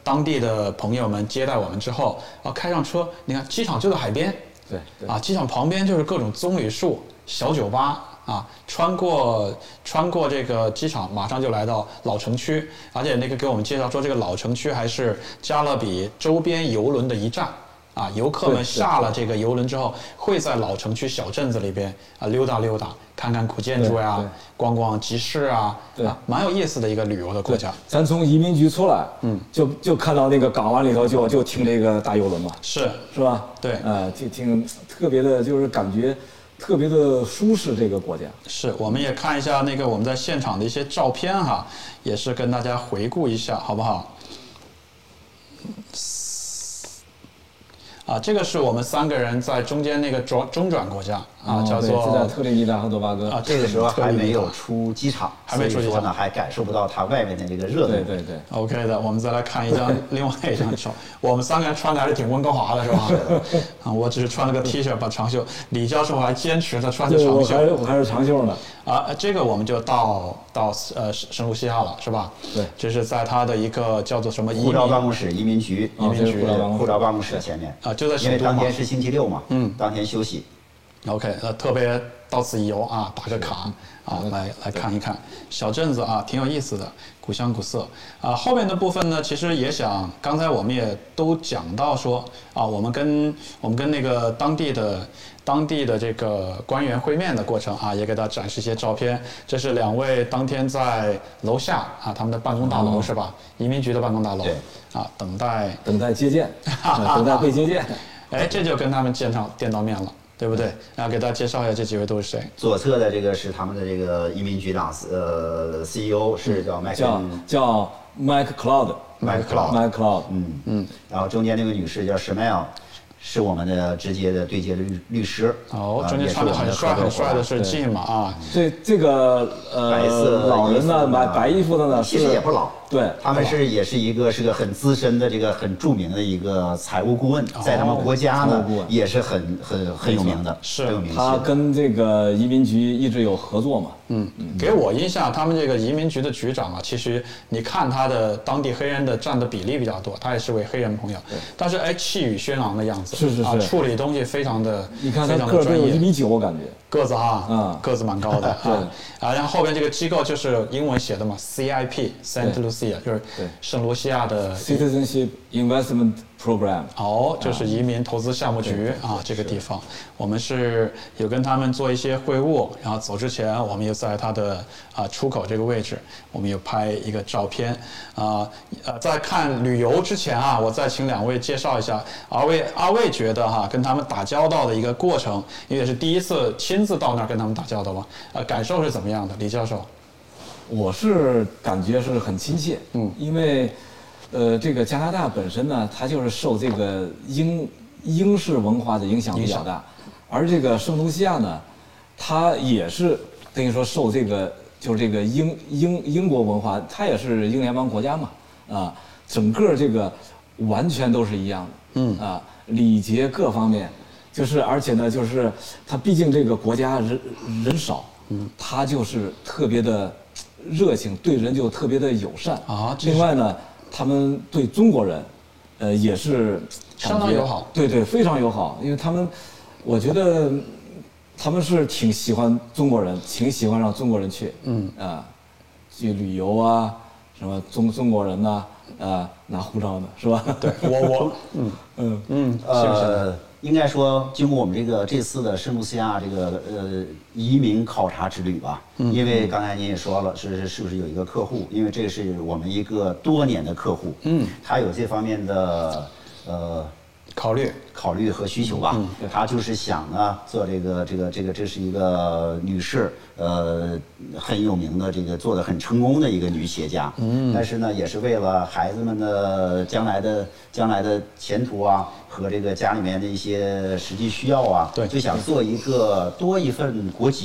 当地的朋友们接待我们之后，啊，开上车，你看机场就在海边， 对对啊，机场旁边就是各种棕榈树、小酒吧。啊，穿过穿过这个机场，马上就来到老城区，而且那个给我们介绍说，这个老城区还是加勒比周边邮轮的一站。啊，游客们下了这个邮轮之后，会在老城区小镇子里边啊溜达溜达，看看古建筑呀，逛逛集市啊， 对， 啊，蛮有意思的一个旅游的国家。 咱从移民局出来，嗯，就就看到那个港湾里头就就停这个大邮轮嘛， 是是吧？ 对， 呃，就挺特别的，就是感觉特别的舒适。这个国家是，我们也看一下那个我们在现场的一些照片哈，也是跟大家回顾一下，好不好？啊，这个是我们三个人在中间那个中中转国家啊， 哦、 叫做在特立尼达和多巴哥啊， 这个时候还没有出机场， 还没出机场呢，还感受不到它外面的这个热度。 对对对 ，OK 的。我们再来看一张另外一张照，我们三个人穿的还是挺温哥华的，是吧？啊，我只是穿了个 T 恤把长袖，李教授还坚持他穿着长袖， 我还是我还是长袖呢。 啊，这个我们就到到呃圣卢西亚了，是吧？ 对， 这是在他的一个叫做什么护照办公室、移民局、 移民局护照办公室前面啊，就在因为当天是星期六嘛，嗯，当天休息。 OK，呃，特别到此一游啊，打个卡啊，来来看一看小镇子啊，挺有意思的，古香古色啊。后面的部分呢，其实也想，刚才我们也都讲到说啊，我们跟我们跟那个当地的当地的这个官员会面的过程啊，也给大家展示一些照片。这是两位当天在楼下啊，他们的办公大楼、哦、是吧？移民局的办公大楼啊，等待等待接见，等待被接见。 哎，这就跟他们见上见到面了。对不对？然后给大家介绍一下这几位都是谁。 左侧的这个是他们的这个移民局长，呃 C E O 是叫麦克， 叫叫 Mike Cloud， Mike Cloud， Mike Cloud， 嗯嗯。然后中间那个女士叫 Shemel， 是我们的直接的对接的律律师。 哦，中间穿的很帅很帅的是 Jim 嘛啊。 这这个呃老人呢，白白衣服的呢， 其实也不老。 对， 他们是也是一个是个很资深的这个很著名的一个财务顾问，在他们国家呢也是很很很有名的， 是很有名气。 他跟这个移民局一直有合作嘛。 嗯，给我印象，他们这个移民局的局长啊，其实你看他的当地黑人的占的比例比较多，他也是位黑人朋友，但是哎气宇轩昂的样子， 是是是， 啊，处理东西非常的， 你看他个儿有一米九，我感觉个子哈，嗯，个子蛮高的对啊，然后后边这个机构就是英文写的嘛 ，C I P，Saint Lucia， 就是圣卢西亚的 Citizenship Investment Program， 哦，就是移民投资项目局啊，这个地方，我们是有跟他们做一些会晤，然后走之前，我们又在他的啊出口这个位置，我们有拍一个照片啊。呃，在看旅游之前啊，我再请两位介绍一下二位二位觉得哈、啊，跟他们打交道的一个过程，因为是第一次亲自到那儿跟他们打交道嘛，呃，感受是怎么样的？李教授， 我是感觉是很亲切，嗯，因为。呃，这个加拿大本身呢，它就是受这个英英式文化的影响比较大，而这个圣卢西亚呢，它也是等于说受这个就是这个英英英国文化，它也是英联邦国家嘛，啊，整个这个完全都是一样的，嗯啊，礼节各方面，就是而且呢，就是它毕竟这个国家人人少，嗯，它就是特别的热情，对人就特别的友善啊。 另外呢。他们对中国人，呃，也是相当友好。 对对，非常友好，因为他们，我觉得他们是挺喜欢中国人，挺喜欢让中国人去，嗯啊、呃，去旅游啊，什么中中国人呐、啊，啊、呃，拿护照的是吧？ 对，我我，嗯嗯嗯， 呃，应该说，经过我们这个这次的圣卢西亚这个呃移民考察之旅吧，嗯、因为刚才您也说了，是是不是有一个客户？因为这是我们一个多年的客户，嗯，他有这方面的呃考虑考虑和需求吧，嗯、他就是想呢做这个这个这个，这是一个女士，呃，很有名的这个做的很成功的一个女企业家，嗯，但是呢，也是为了孩子们的将来的将来的前途啊。和这个家里面的一些实际需要啊， 对， 就想做一个多一份国籍，多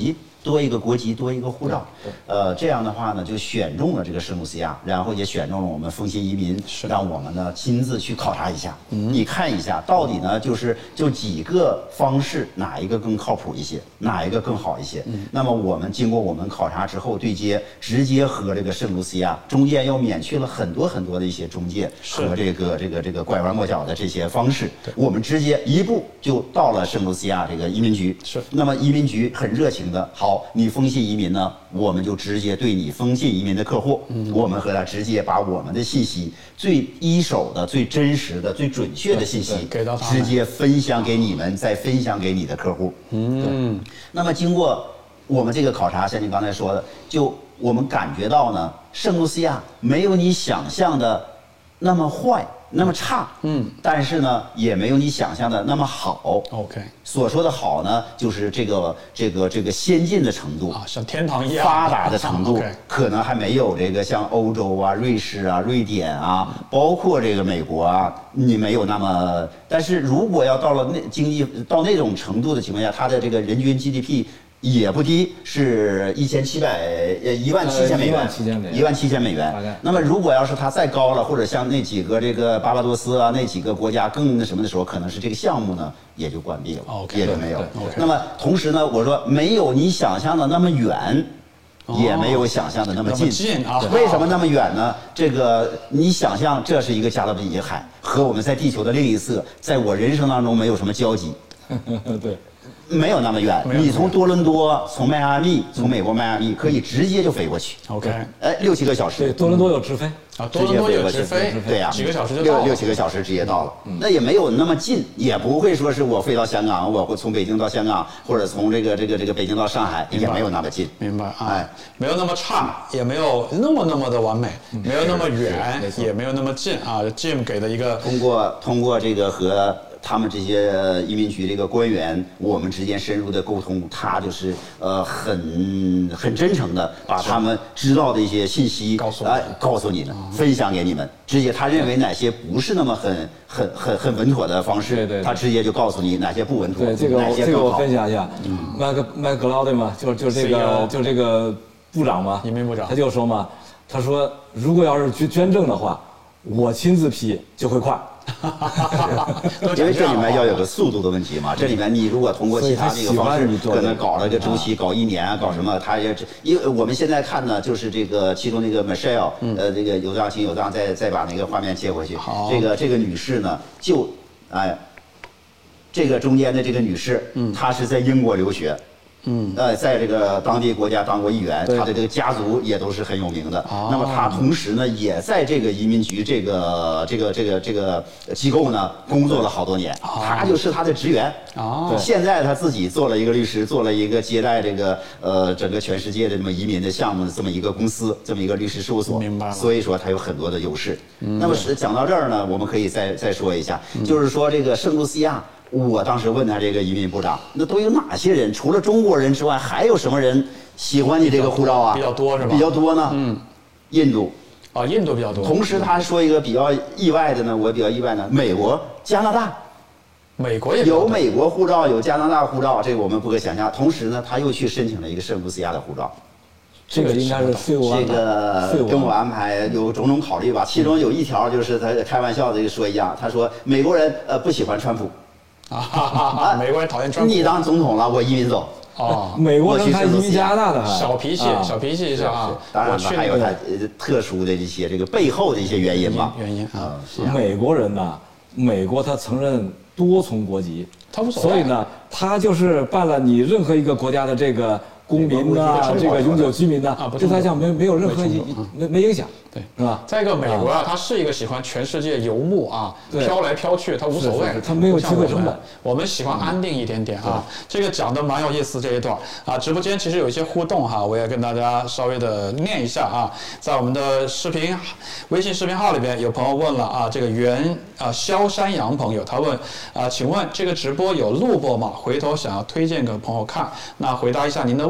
多一个国籍，多一个护照。呃，这样的话呢，就选中了这个圣卢西亚，然后也选中了我们丰信移民，让我们呢亲自去考察一下，嗯、你看一下到底呢就是就几个方式哪一个更靠谱一些，哪一个更好一些。嗯、那么我们经过我们考察之后对接，直接和这个圣卢西亚中间又免去了很多很多的一些中介和这个这个这个拐弯抹角的这些方式，我们直接一步就到了圣卢西亚这个移民局。 是， 那么移民局很热情的，好，你丰信移民呢，我们就直接对你丰信移民的客户，嗯、我们和他直接把我们的信息最一手的、最真实的、最准确的信息给到他， 直接分享给你们，再分享给你的客户。嗯，那么经过我们这个考察，像你刚才说的，就我们感觉到呢，圣卢西亚没有你想象的那么坏。那么差，嗯，但是呢，也没有你想象的那么好。 OK， 所说的好呢，就是这个这个这个先进的程度啊，像天堂一样发达的程度， okay 可能还没有这个像欧洲啊、瑞士啊、瑞典啊，包括这个美国啊，你没有那么。但是如果要到了那经济到那种程度的情况下，它的这个人均 G D P。也不低，是一千七百呃一万七千美元，一万七千美元。那么如果要是它再高了，或者像那几个这个巴巴多斯啊那几个国家更那什么的时候，可能是这个项目呢也就关闭了， okay, 也就没有。那么同时呢，我说没有你想象的那么远。也没有想象的那么近， 哦、近啊！ 为什么那么远呢？这个你想象，这是一个加勒比海，和我们在地球的另一侧，在我人生当中没有什么交集。 对。 没有那么远，你从多伦多、从迈阿密、从美国迈阿密可以直接就飞过去。 OK， 哎，六七个小时。 对，多伦多有直飞啊，多伦多有直飞， 对呀， 几个小时就到了。 六六七个小时直接到了，那也没有那么近，也不会说是我飞到香港，我会从北京到香港，或者从这个这个这个北京到上海，也没有那么近。 明白啊，哎，没有那么差，也没有那么那么的完美，没有那么远，也没有那么近啊。Jim 给的一个通过通过这个和。他们这些移民局这个官员，我们之间深入的沟通，他就是呃很很真诚的把他们知道的一些信息告诉哎告诉你们，分享给你们。直接他认为哪些不是那么很很很很稳妥的方式， 对对， 他直接就告诉你哪些不稳妥。 对，这个这个我分享一下，麦克麦克劳对嘛，就就这个就这个部长嘛， 移民部长， 他就说嘛，他说如果要是去捐赠的话，我亲自批就会快。 因为这里面要有个速度的问题嘛，这里面你如果通过其他那个方式，可能搞了个周期，搞一年啊，搞什么，他也因为我们现在看呢，就是这个其中那个 Michelle， 呃，这个有藏请有藏再再把那个画面切回去，这个这个女士呢，就哎，这个中间的这个女士，她是在英国留学。嗯，呃，在这个当地国家当过议员，他的这个家族也都是很有名的。那么他同时呢，也在这个移民局这个这个这个这个机构呢工作了好多年。他就是他的职员。哦，现在他自己做了一个律师，做了一个接待这个呃整个全世界的这么移民的项目的这么一个公司，这么一个律师事务所。 明白了。 所以说他有很多的优势。那么是讲到这儿呢，我们可以再再说一下，就是说这个圣卢西亚。我当时问他这个移民部长，那都有哪些人？除了中国人之外，还有什么人喜欢你这个护照啊？ 比较多是吧？ 比较多呢。嗯，印度。 啊，印度比较多。 同时，他说一个比较意外的呢，我比较意外呢，美国、加拿大。 美国也有美国护照，有加拿大护照，这个我们不可想象。同时呢，他又去申请了一个圣卢西亚的护照。 这个应该是税务安排， 这个跟我安排有种种考虑吧。其中有一条就是他开玩笑的说一样，他说美国人呃不喜欢川普。 啊，美国人讨厌川普。 你当总统了，我移民走。 哦，美国人他移民加拿大的， 小脾气，小脾气一下啊。 当然了，还有他特殊的一些这个背后的一些原因吧。 原因啊， 美国人呢，美国他承认多重国籍， 他无所谓。 所以呢，他就是办了你任何一个国家的这个公民呐，这个永久居民呐，对他讲没没有任何影没没影响。 对， 是吧？ 再一个，美国啊，他是一个喜欢全世界游牧啊，飘来飘去，他无所谓， 他没有机会成本。 我们喜欢安定一点点啊。这个讲的蛮有意思这一段啊，直播间其实有一些互动哈，我也跟大家稍微的念一下啊。在我们的视频微信视频号里边，有朋友问了啊，这个袁啊萧山羊朋友他问啊，请问这个直播有录播吗？回头想要推荐给朋友看，那回答一下您的问题。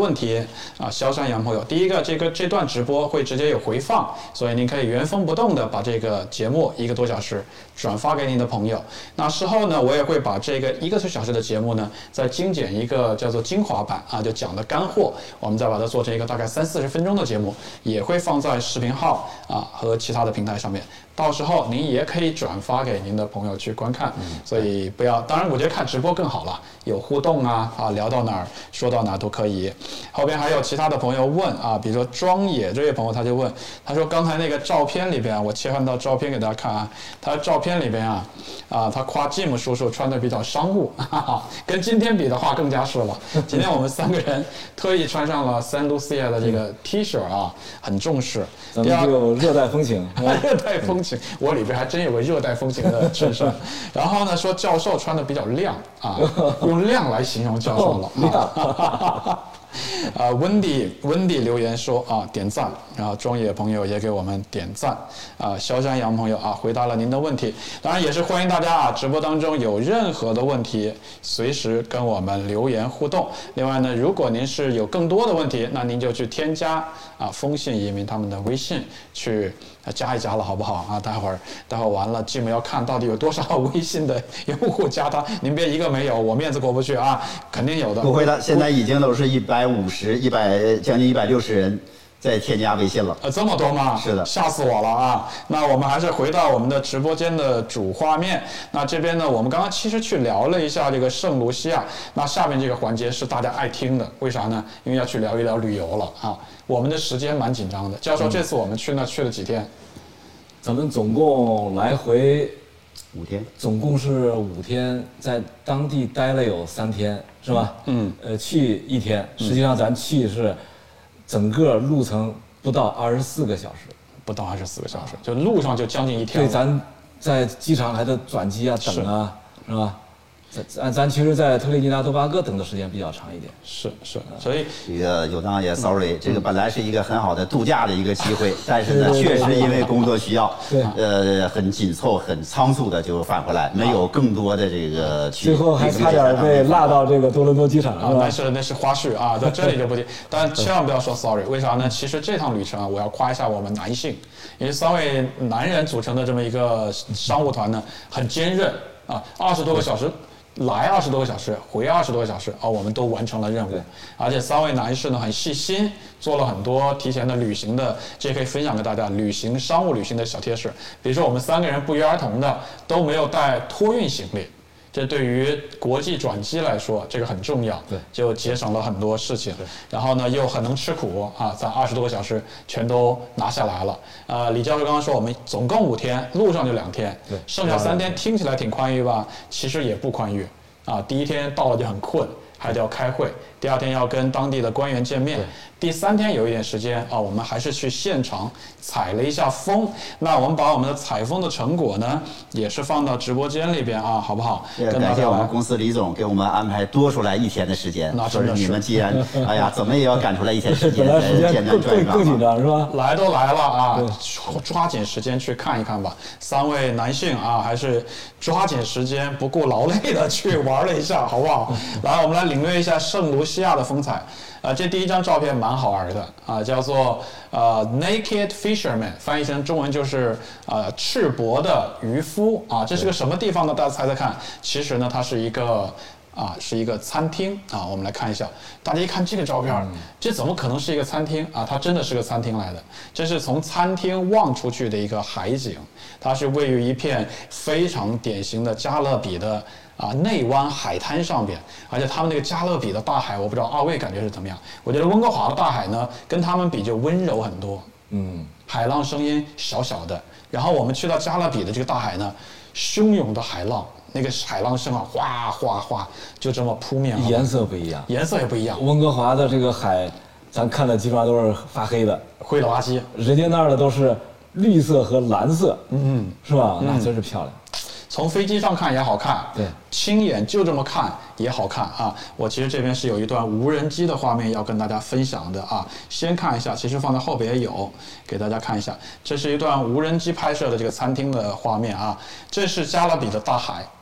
问题啊，萧山杨朋友，第一个，这个这段直播会直接有回放，所以您可以原封不动的把这个节目一个多小时转发给您的朋友。那事后呢，我也会把这个一个多小时的节目呢，再精简一个叫做精华版啊，就讲的干货，我们再把它做成一个大概三四十分钟的节目，也会放在视频号啊和其他的平台上面。到时候您也可以转发给您的朋友去观看，所以不要，当然我觉得看直播更好了，有互动啊啊，聊到哪儿说到哪儿都可以。后边还有其他的朋友问啊，比如说庄野这位朋友他就问，他说刚才那个照片里边，我切换到照片给大家看啊，他照片里边啊啊，他夸 Jim 叔叔穿的比较商务，哈哈，跟今天比的话更加是了。今天我们三个人特意穿上了 Saint Lucia 的这个 T 恤啊，很重视。 咱们就有热带风情， 热带风情。我里边还真有个热带风情的衬衫，然后呢说教授穿的比较亮啊，用亮来形容教授了。亮。啊，温迪温迪留言说啊点赞，然后庄野朋友也给我们点赞啊，萧山杨朋友啊回答了您的问题，当然也是欢迎大家啊直播当中有任何的问题随时跟我们留言互动。另外呢，如果您是有更多的问题，那您就去添加啊风信移民他们的微信去加一加了，好不好啊？待会儿待会儿完了 ，Jim 要看到底有多少微信的用户加他，您别一个没有，我面子过不去啊，肯定有的。 不会的，现在已经都是一百五十、一百将近一百六十人在添加微信了。 呃，这么多吗？ 是的， 吓死我了啊！那我们还是回到我们的直播间的主画面。那这边呢，我们刚刚其实去聊了一下这个圣卢西亚。那下面这个环节是大家爱听的，为啥呢？因为要去聊一聊旅游了啊。我们的时间蛮紧张的，教授，这次我们去那去了几天？ 咱们总共来回五天， 总共是五天，在当地待了有三天，是吧？ 嗯， 呃，去一天，实际上咱去是整个路程不到二十四个小时， 不到二十四个小时，就路上就将近一天。 对，咱在机场还得转机啊，等啊，是吧？咱咱其实，在特立尼达多巴哥等的时间比较长一点。 是是，所以这个有当也 sorry，、嗯、这个本来是一个很好的度假的一个机会，但是呢，确实因为工作需要， 对， 呃，很紧凑、很仓促的就返回来，没有更多的这个去。 最后还差点被落到这个多伦多机场啊，那是那是花絮啊，在这里就不提。但千万不要说 sorry， 为啥呢？其实这趟旅程啊，我要夸一下我们男性，因为三位男人组成的这么一个商务团呢，很坚韧啊，二十多个小时。来二十多个小时，回二十多个小时啊、哦，我们都完成了任务。而且三位男士呢很细心，做了很多提前的旅行的，这也可以分享给大家旅行商务旅行的小贴士。比如说我们三个人不约而同的都没有带托运行李，这对于国际转机来说这个很重要， 对， 就节省了很多事情。然后呢又很能吃苦啊，在二十多个小时全都拿下来了。呃，李教授刚刚说我们总共五天，路上就两天， 对， 剩下三天听起来挺宽裕吧？其实也不宽裕啊。第一天到了就很困，还得要开会，第二天要跟当地的官员见面，第三天有一点时间啊，我们还是去现场采了一下风。那我们把我们的采风的成果呢，也是放到直播间里边啊，好不好？ 跟感谢我们公司李总给我们安排多出来一天的时间。 那真的是你们既然哎呀，怎么也要赶出来一天时间， 本来时间艰难转更更紧张是吧？ 来都来了啊，抓紧时间去看一看吧。三位男性啊，还是抓紧时间不顾劳累的去玩了一下，好不好？来，我们来领略一下圣卢西亚的风采。呃，这第一张照片蛮好玩的啊，叫做呃 Naked Fisherman， 翻译成中文就是呃赤膊的渔夫啊。这是个什么地方呢？大家猜猜看。其实呢，它是一个啊是一个餐厅啊。我们来看一下，大家一看这个照片，嗯、这怎么可能是一个餐厅啊？它真的是个餐厅来的。这是从餐厅望出去的一个海景，它是位于一片非常典型的加勒比的。啊，内湾海滩上边，而且他们那个加勒比的大海，我不知道二位感觉是怎么样？我觉得温哥华的大海呢，跟他们比就温柔很多。嗯，海浪声音小小的，然后我们去到加勒比的这个大海呢，汹涌的海浪，那个海浪声啊，哗哗哗，就这么扑面。 颜色不一样， 颜色也不一样。 温哥华的这个海，咱看的基本上都是发黑的， 灰了吧唧。 人家那儿的都是绿色和蓝色，嗯，是吧？那真是漂亮。 从飞机上看也好看， 对， 亲眼就这么看也好看啊！我其实这边是有一段无人机的画面要跟大家分享的啊，先看一下，其实放在后边也有，给大家看一下，这是一段无人机拍摄的这个餐厅的画面啊，这是加勒比的大海。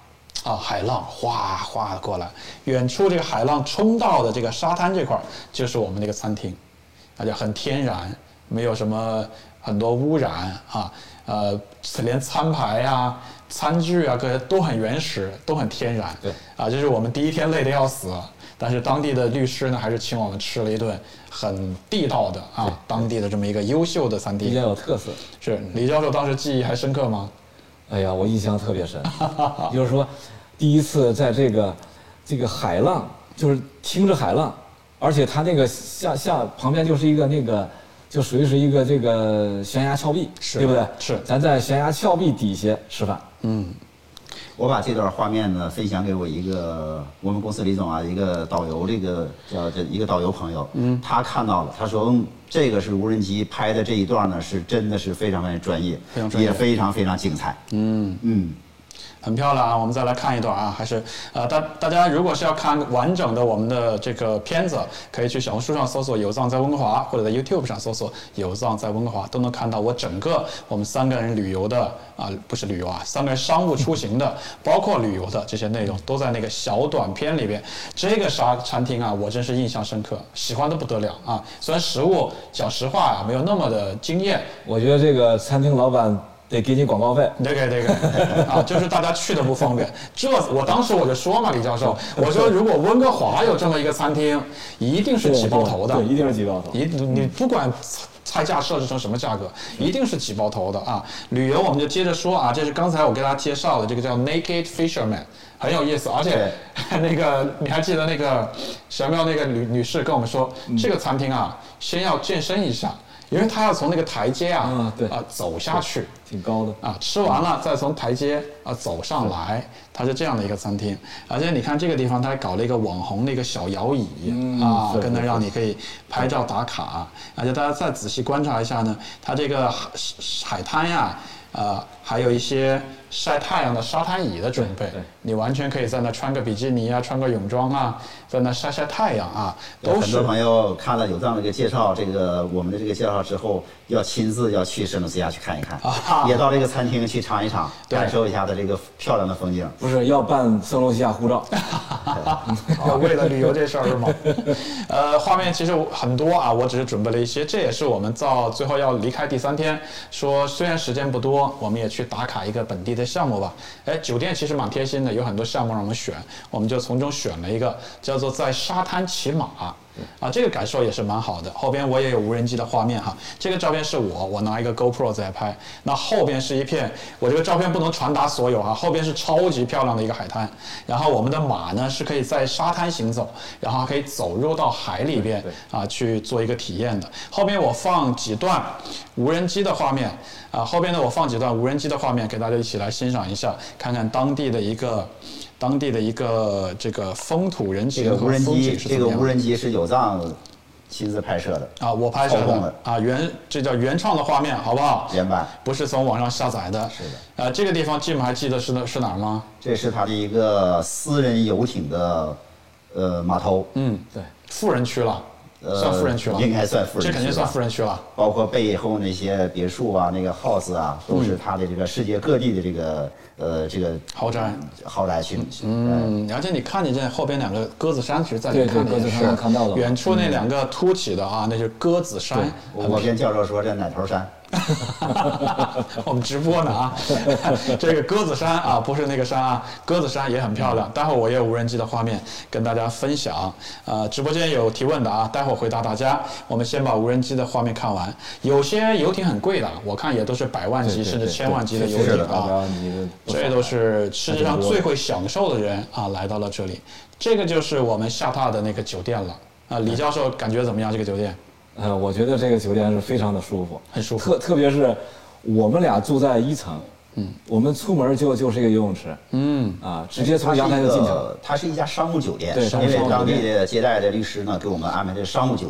啊，海浪哗哗的过来，远处这个海浪冲到的这个沙滩这块就是我们那个餐厅，而且很天然，没有什么很多污染啊，呃，连餐牌啊、餐具啊，各些都很原始，都很天然。 对， 啊，这是我们第一天累得要死，但是当地的律师呢，还是请我们吃了一顿很地道的啊，当地的这么一个优秀的餐厅， 比较有特色。 是李教授当时记忆还深刻吗？ 哎呀，我印象特别深，就是说，第一次在这个这个海浪，就是听着海浪，而且它那个下下旁边就是一个那个，就属于是一个这个悬崖峭壁，对不对？ 是， 咱在悬崖峭壁底下吃饭。 嗯， 我把这段画面呢分享给我一个我们公司李总啊，一个导游，这个叫这一个导游朋友，嗯，他看到了，他说，嗯，这个是无人机拍的这一段呢，是真的是非常非常专业， 非常专业也非常非常精彩， 嗯嗯。 很漂亮啊！我们再来看一段啊，还是呃，大大家如果是要看完整的我们的这个片子，可以去小红书上搜索“有藏在温哥华”，或者在 YouTube 上搜索“有藏在温哥华”，都能看到我整个我们三个人旅游的啊，不是旅游啊，三个人商务出行的，包括旅游的这些内容，都在那个小短片里边。这个沙餐厅啊，我真是印象深刻，喜欢的不得了啊！虽然食物讲实话啊，没有那么的惊艳， 我觉得这个餐厅老板得给你广告费， 得给得给啊，就是大家去的不方便。这我当时我就说嘛，李教授，我说如果温哥华有这么一个餐厅，一定是挤爆头的， 对，一定是挤爆头。 一你不管菜价设置成什么价格，一定是挤爆头的啊。旅游我们就接着说啊，这是刚才我给大家介绍的这个叫 Naked Fisherman， 很有意思，而且那个你还记得那个神庙那个女女士跟我们说，嗯、这个餐厅啊，先要健身一下。因为他要从那个台阶啊， 啊对啊走下去， 挺高的啊，吃完了再从台阶啊走上来，它是这样的一个餐厅。而且你看这个地方，他还搞了一个网红的一个小摇椅、嗯、啊，跟那让你可以拍照打卡。而且大家再仔细观察一下呢，它这个海海滩呀，呃，还有一些晒太阳的沙滩椅的准备，你完全可以在那穿个比基尼啊，穿个泳装啊，在那晒晒太阳啊。都是很多朋友看了有藏这个介绍，这个我们的这个介绍之后，要亲自要去圣卢西亚去看一看，啊、也到这个餐厅去尝一尝，感受一下它这个漂亮的风景。 不是要办圣卢西亚护照， 要为了旅游这事儿是吗？呃，画面其实很多啊，我只是准备了一些，这也是我们到最后要离开第三天，说虽然时间不多，我们也去打卡一个本地的项目吧。哎，酒店其实蛮贴心的，有很多项目让我们选，我们就从中选了一个叫做在沙滩骑马。啊，这个感受也是蛮好的。后边我也有无人机的画面哈，这个照片是我，我拿一个 GoPro 在拍。那后边是一片，我这个照片不能传达所有啊，后边是超级漂亮的一个海滩。然后我们的马呢是可以在沙滩行走，然后还可以走入到海里边啊去做一个体验的。后边我放几段无人机的画面啊，后边呢我放几段无人机的画面给大家一起来欣赏一下，看看当地的一个。当地的一个这个风土人情和风景是怎么样的。 这个无人机是有藏亲自拍摄的啊，我拍摄的啊，原这叫原创的画面，好不好？ 原版， 不是从网上下载的。 是的。 呃，这个地方 Jim 还记得是哪是哪儿吗？ 这是他的一个私人游艇的呃码头。 嗯，对，富人区了。算富人区了， 应该算富人区了， 这肯定算富人区了。 包括背后那些别墅啊，那个 house 啊，都是他的这个世界各地的这个呃这个豪宅豪宅区。 嗯，而且你看见后边两个鸽子山，其实在对对鸽子山看到了， 远处那两个凸起的啊，那就是鸽子山。 我跟教授说这奶头山。 我们直播呢啊，这个鸽子山啊，不是那个山啊，鸽子山也很漂亮。待会儿我也有无人机的画面跟大家分享。呃，直播间有提问的啊，待会儿回答大家。我们先把无人机的画面看完。有些游艇很贵的，我看也都是百万级甚至千万级的游艇啊，这都是世界上最会享受的人啊来到了这里。这个就是我们下榻的那个酒店了啊，李教授感觉怎么样？这个酒店？ 呃，我觉得这个酒店是非常的舒服， 很舒服。 特特别是我们俩住在一层，嗯，我们出门就就是一个游泳池， 嗯， 啊，直接从阳台就进去了。 它是一家商务酒店， 对， 因为当地的接待的律师呢给我们安排的商务酒店，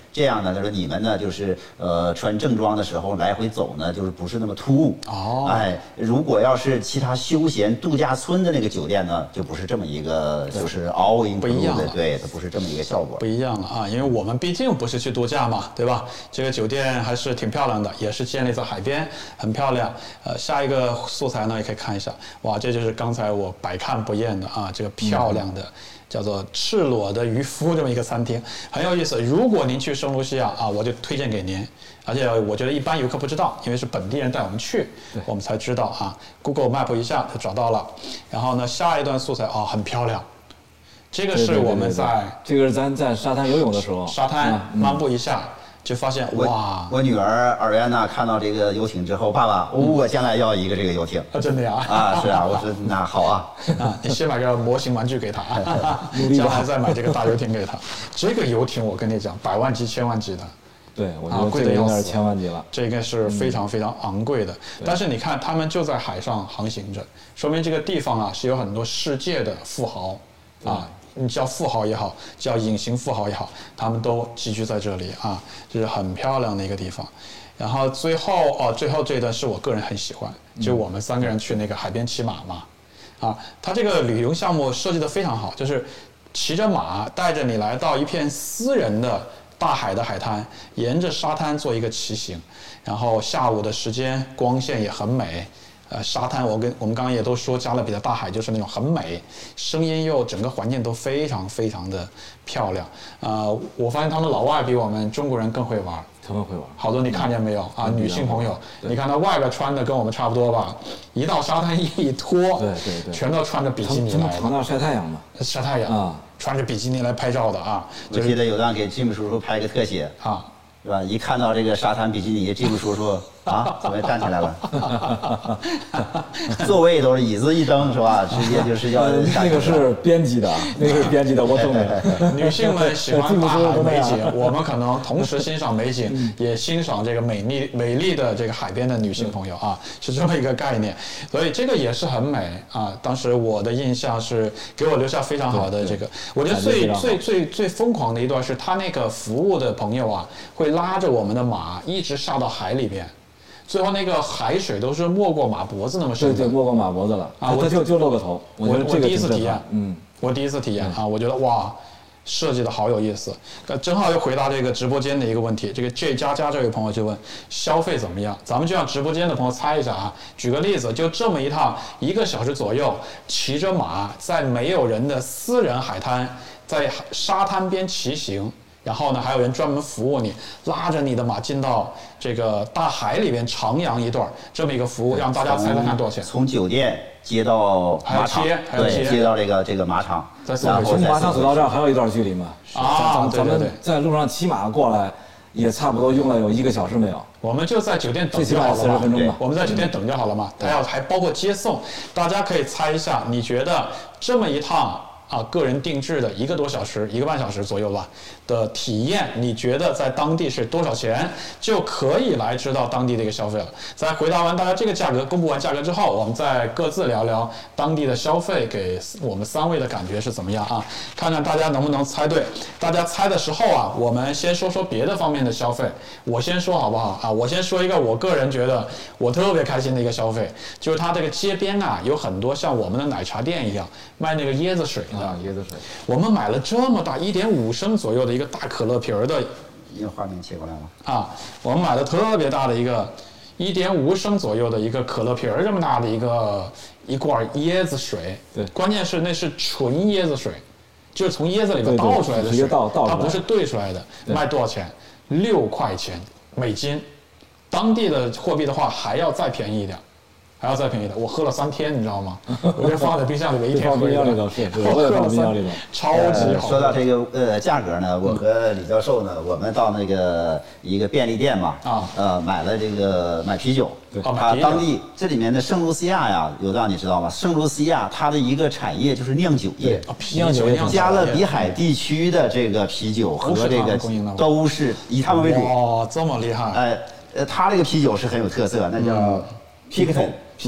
这样呢，他说你们呢就是呃穿正装的时候来回走呢，就是不是那么突兀。 哦， 哎，如果要是其他休闲度假村的那个酒店呢，就不是这么一个，就是 all include 的，对，它不是这么一个效果。 不一样了啊，因为我们毕竟不是去度假嘛，对吧？这个酒店还是挺漂亮的，也是建立在海边，很漂亮。呃，下一个素材呢也可以看一下，哇，这就是刚才我百看不厌的啊，这个漂亮的。嗯，叫做赤裸的渔夫这么一个餐厅，很有意思。如果您去圣卢西亚啊，我就推荐给您。而且我觉得一般游客不知道，因为是本地人带我们去，我们才知道啊。Google Map 一下就找到了。然后呢，下一段素材啊，很漂亮。这个是我们在对对对对这个是咱在沙滩游泳的时候， 沙滩漫步一下。嗯，就发现哇！ 我女儿尔安娜看到这个游艇之后，爸爸，嗯、我将来要一个这个游艇啊！真的呀？ 啊，是啊，我说那好啊， 啊，你先买个模型玩具给她，将来再买这个大游艇给她。这个游艇我跟你讲，百万级、千万级的。 对，我觉得这个应该是千万级了， 这应该是非常非常昂贵的。嗯、但是你看，他们就在海上航行着，说明这个地方啊是有很多世界的富豪啊。你叫富豪也好，叫隐形富豪也好，他们都集聚在这里啊，这是很漂亮的一个地方。然后最后哦，最后这一段是我个人很喜欢，就我们三个人去那个海边骑马嘛，啊，他这个旅游项目设计得非常好，就是骑着马带着你来到一片私人的大海的海滩，沿着沙滩做一个骑行，然后下午的时间光线也很美。呃，沙滩我跟我们刚刚也都说，加勒比的大海就是那种很美，声音又整个环境都非常非常的漂亮。呃，我发现他们老外比我们中国人更会玩， 他们会玩。 好多你看见没有、嗯、啊？女性朋友，你看他外边穿的跟我们差不多吧？一到沙滩一脱， 对对对， 全都穿着比基尼来。 他们常到晒太阳嘛？ 晒太阳啊， 穿着比基尼来拍照的啊。 我记得有段给吉姆叔叔拍个特写啊。 是吧？一看到这个沙滩比基尼，吉姆叔叔啊，怎么站起来了？座位都是椅子一蹬，是吧？直接就是要。 那个是编辑的，那个是编辑的，我懂的。 女性们喜欢大海美景，我们可能同时欣赏美景，也欣赏这个美丽美丽的这个海边的女性朋友啊，是这么一个概念。所以这个也是很美啊。当时我的印象是给我留下非常好的这个。我觉得最最最最疯狂的一段是他那个服务的朋友啊，会拉着我们的马一直下到海里边，最后那个海水都是没过马脖子那么深的。 对对，没过马脖子了啊！我就就露个头， 我觉得这个我第一次体验， 嗯， 我第一次体验啊，我觉得哇，设计的好有意思。正好又回答这个直播间的一个问题，这个 J 加加这位朋友就问消费怎么样？咱们就让直播间的朋友猜一下啊。举个例子，就这么一趟一个小时左右，骑着马在没有人的私人海滩，在沙滩边骑行。然后呢，还有人专门服务你，拉着你的马进到这个大海里边徜徉一段，这么一个服务，让大家猜猜看多少钱？ 从酒店接到马场，对，接到这个这个马场， 然后从马场走到这儿还有一段距离嘛？ 啊， 咱们在路上骑马过来，也差不多用了有一个小时没有。 我们就在酒店等就好了嘛，我们在酒店等就好了嘛。他要还包括接送，大家可以猜一下，你觉得这么一趟？啊，个人定制的一个多小时、一个半小时左右吧的体验，你觉得在当地是多少钱？就可以来知道当地的一个消费了。在回答完大家这个价格、公布完价格之后，我们再各自聊聊当地的消费给我们三位的感觉是怎么样啊？看看大家能不能猜对。大家猜的时候啊，我们先说说别的方面的消费。我先说好不好啊？我先说一个我个人觉得我特别开心的一个消费，就是它这个街边啊有很多像我们的奶茶店一样卖那个椰子水。 啊，椰子水， 我们买了这么大一点五升左右的一个大可乐瓶儿的， 一个画面切过来了啊，我们买了特别大的一个一点五升左右的一个可乐瓶儿这么大的一个一罐椰子水， 对， 关键是那是纯椰子水，就是从椰子里面倒出来的水， 直接倒倒出来， 它不是兑出来的，卖多少钱？六块钱美金，当地的货币的话还要再便宜一点。还要再便宜的，我喝了三天，你知道吗？我就放在冰箱里面一天喝一个。 我喝了三天， 超级好。 说到这个呃价格呢，我和李教授呢，我们到那个一个便利店嘛，啊，呃，买了这个买啤酒。 对， 它当地这里面的圣卢西亚呀，有道你知道吗？圣卢西亚它的一个产业就是酿酒业， 酿酒业。 加勒比海地区的这个啤酒和这个都是以他们为主。 哦，这么厉害。 哎，呃，它这个啤酒是很有特色，那叫 Picton。P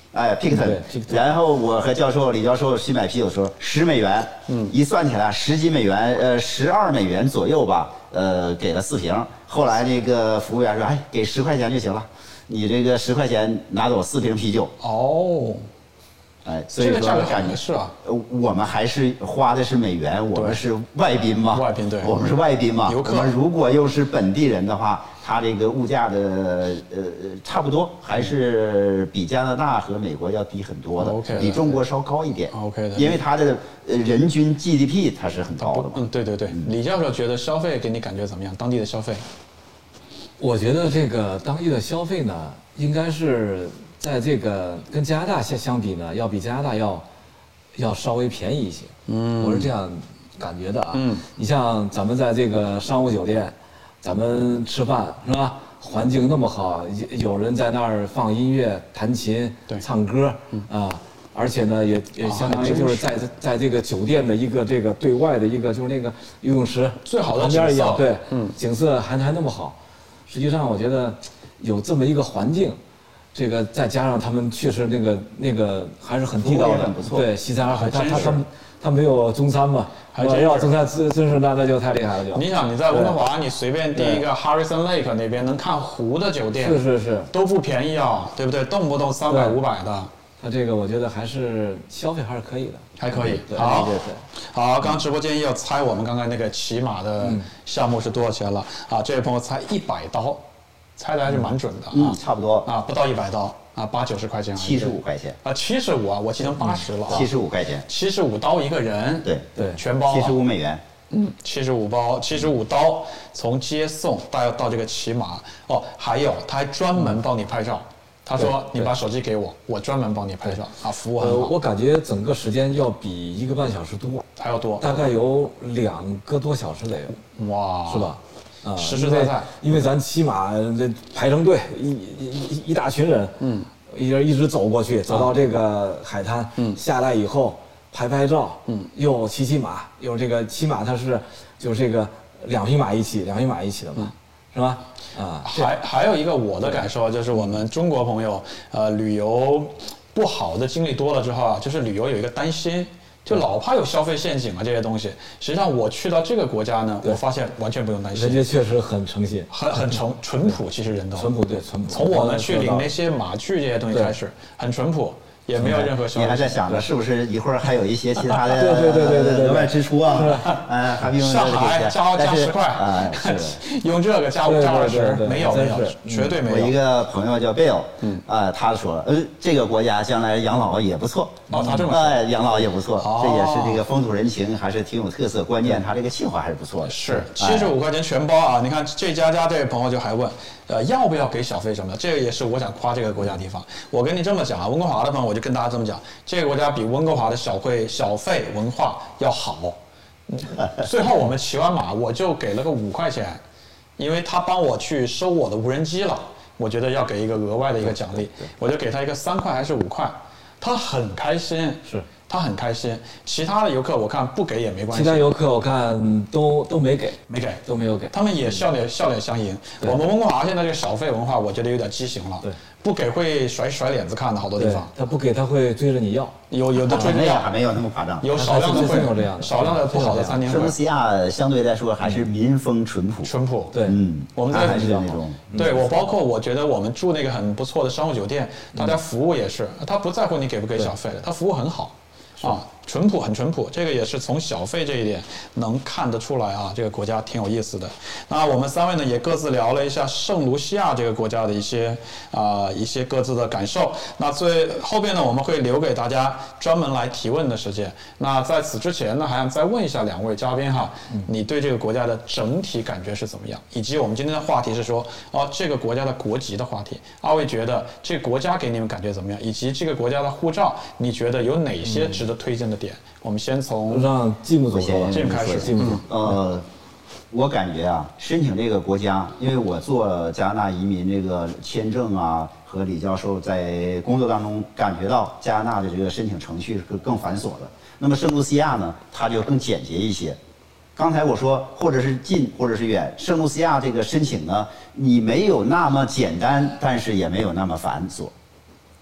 哎 ，Picton，然后我和教授李教授去买啤酒的时候，十美元，嗯，一算起来十几美元，呃，十二美元左右吧，呃，给了四瓶。后来那个服务员说，哎，给十块钱就行了，你这个十块钱拿走四瓶啤酒。 哦。 哎，所以说感觉是啊， 呃，我们还是花的是美元，我们是外宾嘛， 外宾对， 我们是外宾嘛， 游客。 我们如果又是本地人的话，它这个物价的呃差不多，还是比加拿大和美国要低很多的， OK， 比中国稍高一点。 OK 的， 因为它的人均 G D P 它是很高的嘛。 嗯，对对对。李教授觉得消费给你感觉怎么样？当地的消费？ 我觉得这个当地的消费呢，应该是。在这个跟加拿大相相比呢，要比加拿大要要稍微便宜一些。嗯，我是这样感觉的啊。嗯，你像咱们在这个商务酒店，咱们吃饭是吧？环境那么好，有人在那儿放音乐、弹琴、唱歌啊，而且呢，也也相当于就是在在这个酒店的一个这个对外的一个就是那个游泳池最好的旁边一样，对， 嗯， 景色还还那么好。实际上，我觉得有这么一个环境。这个再加上他们确实那个那个还是很地道的，对，西餐还他他他他没有中餐嘛， 还真要中餐真真是那那就太厉害了就。 你想你在温哥华，你随便订一个 Harrison Lake 那边能看湖的酒店， 是是是， 都不便宜啊，对不对？动不动三百五百的。 他这个我觉得还是消费还是可以的， 还可以。 好，对对。 好，刚刚直播间要猜我们刚才那个骑马的项目是多少钱了啊？这位朋友猜一百刀。猜的还是蛮准的啊， 嗯，差不多啊，不到一百刀啊，八九十块钱， 七十五块钱啊，七十五啊，我记成八十了， 七十五块钱， 七十五刀一个人， 对对， 全包， 七十五美元， 嗯，七十五包，七十五刀，从接送到到这个骑马，哦，还有他还专门帮你拍照，他说你把手机给我，我专门帮你拍照啊，服务很好。 呃，我感觉整个时间要比一个半小时多， 还要多， 大概有两个多小时得有， 哇， 是吧？ 啊，实实在在， 因为咱骑马这排成队，一一一大群人，嗯，一人一直走过去，走到这个海滩，嗯，下来以后拍拍照，嗯，又骑骑马，又这个骑马它是就是这个两匹马一起，两匹马一起的嘛，是吧？啊， 还还有一个我的感受就是我们中国朋友，呃，旅游不好的经历多了之后啊，就是旅游有一个担心。就老怕有消费陷阱啊这些东西，实际上我去到这个国家呢，我发现完全不用担心。 人家确实很诚信， 很很淳淳朴，其实人都淳朴对淳朴。 从我们去领那些马具这些东西开始，很淳朴。也没有任何消费。 你还在想着是不是一会儿还有一些其他的对对对对对额外支出啊？呃，还不用上海加加十块啊， 用这个加五加二十，没有没有，绝对没有。 我一个朋友叫 Bill， 嗯啊，他说，呃，这个国家将来养老也不错。 哦，他这么说， 哎，养老也不错，这也是这个风土人情，还是挺有特色。关键他这个气话还是不错的。 是七十五块钱全包啊！你看这家家这位朋友就还问，呃，要不要给小费什么的？这个也是我想夸这个国家的地方。我跟你这么讲啊，温哥华的朋友，我就跟大家这么讲，这个国家比温哥华的小费小费文化要好。最后我们骑完马，我就给了个五块钱，因为他帮我去收我的无人机了，我觉得要给一个额外的一个奖励，我就给他一个三块还是五块，他很开心， 是他很开心。其他的游客我看不给也没关系， 其他游客我看都都没给， 没给， 都没有给， 他们也笑脸笑脸相迎。我们温哥华现在这个小费文化，我觉得有点畸形了， 对， 不给会甩甩脸子看的，好多地方。 他不给他会追着你要， 有有的追着要， 还没有那么夸张， 有少量的会有这样的， 少量的不好的餐厅会。 圣卢西亚相对来说还是民风淳朴， 淳朴， 对， 嗯， 我们在还是那种， 对我包括我觉得我们住那个很不错的商务酒店，大家服务也是，他不在乎你给不给小费的，他服务很好。啊，淳朴很淳朴，这个也是从小费这一点能看得出来啊，这个国家挺有意思的。那我们三位呢也各自聊了一下圣卢西亚这个国家的一些啊、呃、一些各自的感受。那最后边呢，我们会留给大家专门来提问的时间。那在此之前呢，还想再问一下两位嘉宾哈，你对这个国家的整体感觉是怎么样？以及我们今天的话题是说，哦，这个国家的国籍的话题，二位觉得这个国家给你们感觉怎么样？以及这个国家的护照，你觉得有哪些值得推荐的点？我们先从让季木总先季木开始。 季木总， 呃，我感觉啊，申请这个国家，因为我做加拿大移民这个签证啊，和李教授在工作当中感觉到加拿大的这个申请程序是更繁琐的。那么圣卢西亚呢，它就更简洁一些。刚才我说，或者是近，或者是远，圣卢西亚这个申请呢，你没有那么简单，但是也没有那么繁琐。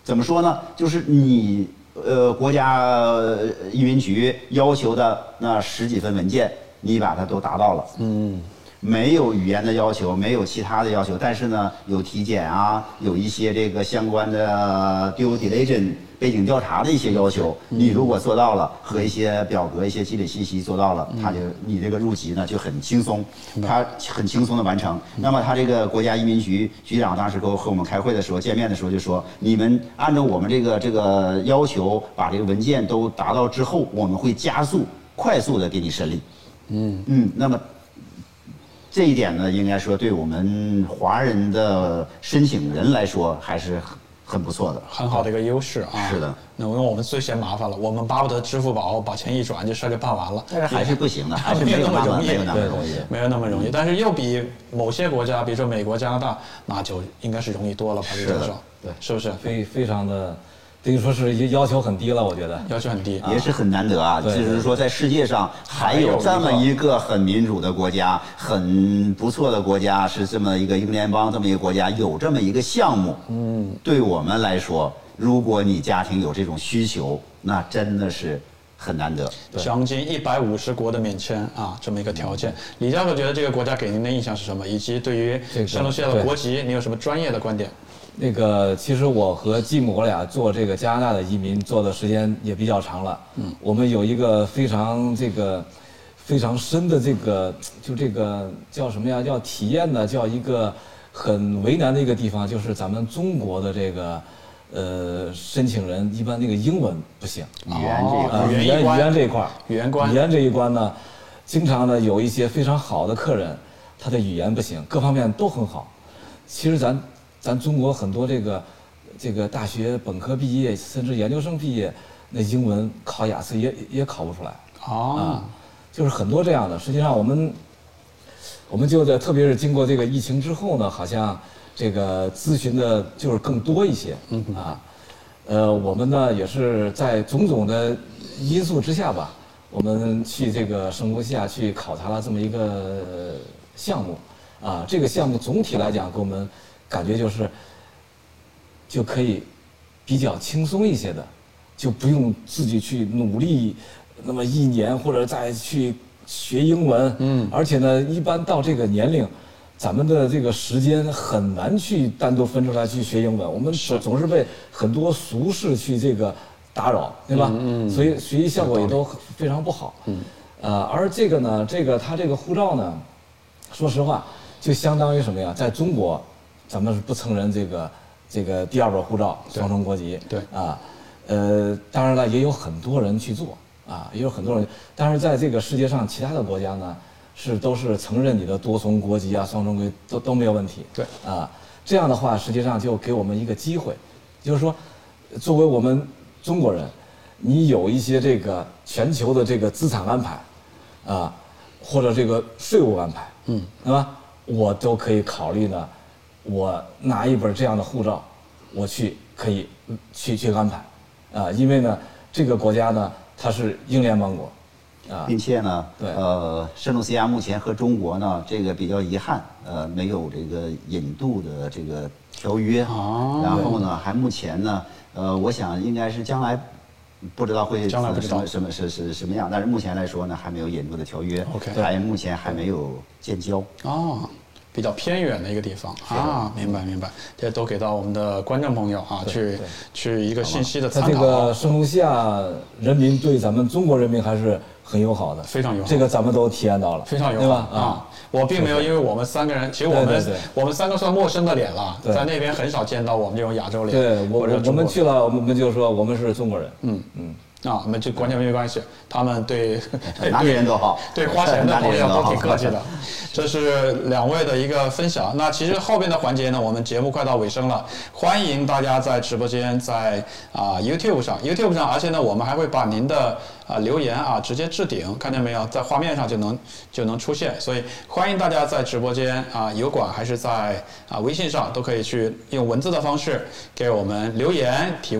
怎么说呢？就是你呃国家移民局要求的那十几份文件，你把它都达到了。嗯。没有语言的要求，没有其他的要求，但是呢，有体检啊，有一些这个相关的 due diligence 背景调查的一些要求，你如果做到了，和一些表格、一些积累信息做到了，他就你这个入籍呢就很轻松，他很轻松的完成。那么他这个国家移民局局长当时和和我们开会的时候见面的时候就说，你们按照我们这个这个要求，把这个文件都达到之后，我们会加速、快速的给你审理。嗯嗯，那么。这一点呢，应该说对我们华人的申请人来说还是很很不错的， 很好的一个优势啊。 是的， 那因为我们最嫌麻烦了，我们巴不得支付宝把钱一转，这事儿就办完了。 但是还是不行的，还是没有那么容易，没有那么容易， 没有那么容易。但是又比某些国家，比如说美国、加拿大，那就应该是容易多了吧？ 是的， 对，是不是？ 非非常的。等于说是要求很低了，我觉得要求很低， 也是很难得啊。就是说，在世界上还有这么一个很民主的国家，很不错的国家，是这么一个英联邦这么一个国家，有这么一个项目。嗯，对我们来说，如果你家庭有这种需求，那真的是很难得。 将近一百五十国的免签啊，这么一个条件。李教授觉得这个国家给您的印象是什么？以及对于圣卢西亚的国籍，你有什么专业的观点？ 那个，其实我和继母我俩做这个加拿大的移民做的时间也比较长了。嗯，我们有一个非常这个非常深的这个，就这个叫什么呀？叫体验的，叫一个很为难的一个地方，就是咱们中国的这个呃申请人一般那个英文不行， 语言这一块， 语言语言这一块， 语言关， 语言这一关呢，经常呢有一些非常好的客人，他的语言不行，各方面都很好。其实咱。咱中国很多这个，这个大学本科毕业，甚至研究生毕业，那英文考雅思也也考不出来啊，就是很多这样的。实际上我们，我们就在特别是经过这个疫情之后呢，好像这个咨询的就是更多一些啊。呃，我们呢也是在种种的因素之下吧，我们去这个圣卢西亚去考察了这么一个项目啊。这个项目总体来讲给我们。感觉就是，就可以比较轻松一些的，就不用自己去努力，那么一年或者再去学英文。嗯，而且呢，一般到这个年龄，咱们的这个时间很难去单独分出来去学英文，我们总是被很多俗事去这个打扰，对吧？嗯，所以学习效果也都非常不好。嗯，呃，而这个呢，这个他这个护照呢，说实话，就相当于什么呀？在中国。咱们是不承认这个这个第二本护照双重国籍， 对啊，呃，当然了，也有很多人去做啊，也有很多人，但是在这个世界上其他的国家呢，是都是承认你的多重国籍啊、双重国籍都都没有问题， 对啊，这样的话实际上就给我们一个机会，就是说，作为我们中国人，你有一些这个全球的这个资产安排，啊，或者这个税务安排，嗯，对吧？我都可以考虑呢。我拿一本这样的护照，我去可以去去安排，啊，因为呢，这个国家呢它是英联邦国，啊， 并且呢， 对， 呃，圣卢西亚目前和中国呢这个比较遗憾，呃，没有这个引渡的这个条约， 哦， 然后呢，还目前呢，呃，我想应该是将来。不知道会将来不知道什么是是什么样，但是目前来说呢，还没有引渡的条约 ，OK， 还目前还没有建交。 哦。比较偏远的一个地方啊，明白明白，这都给到我们的观众朋友啊，去去一个信息的参考。 这个圣卢西亚人民对咱们中国人民还是很友好的， 非常友好， 这个咱们都体验到了， 非常友好， 对吧？ 啊，我并没有，因为我们三个人，其实我们我们三个算陌生的脸了，在那边很少见到我们这种亚洲脸。 对，我我们去了，我们就说我们是中国人。 嗯嗯。啊，我们这完全没关系，他们对哪里人都好， 对花钱的朋友都挺客气的。这是两位的一个分享。那其实后边的环节呢，我们节目快到尾声了，欢迎大家在直播间，在啊 YouTube 上 ，YouTube 上，而且呢，我们还会把您的啊留言啊直接置顶，看见没有，在画面上就能就能出现。所以欢迎大家在直播间啊油管还是在啊微信上都可以去用文字的方式给我们留言提问。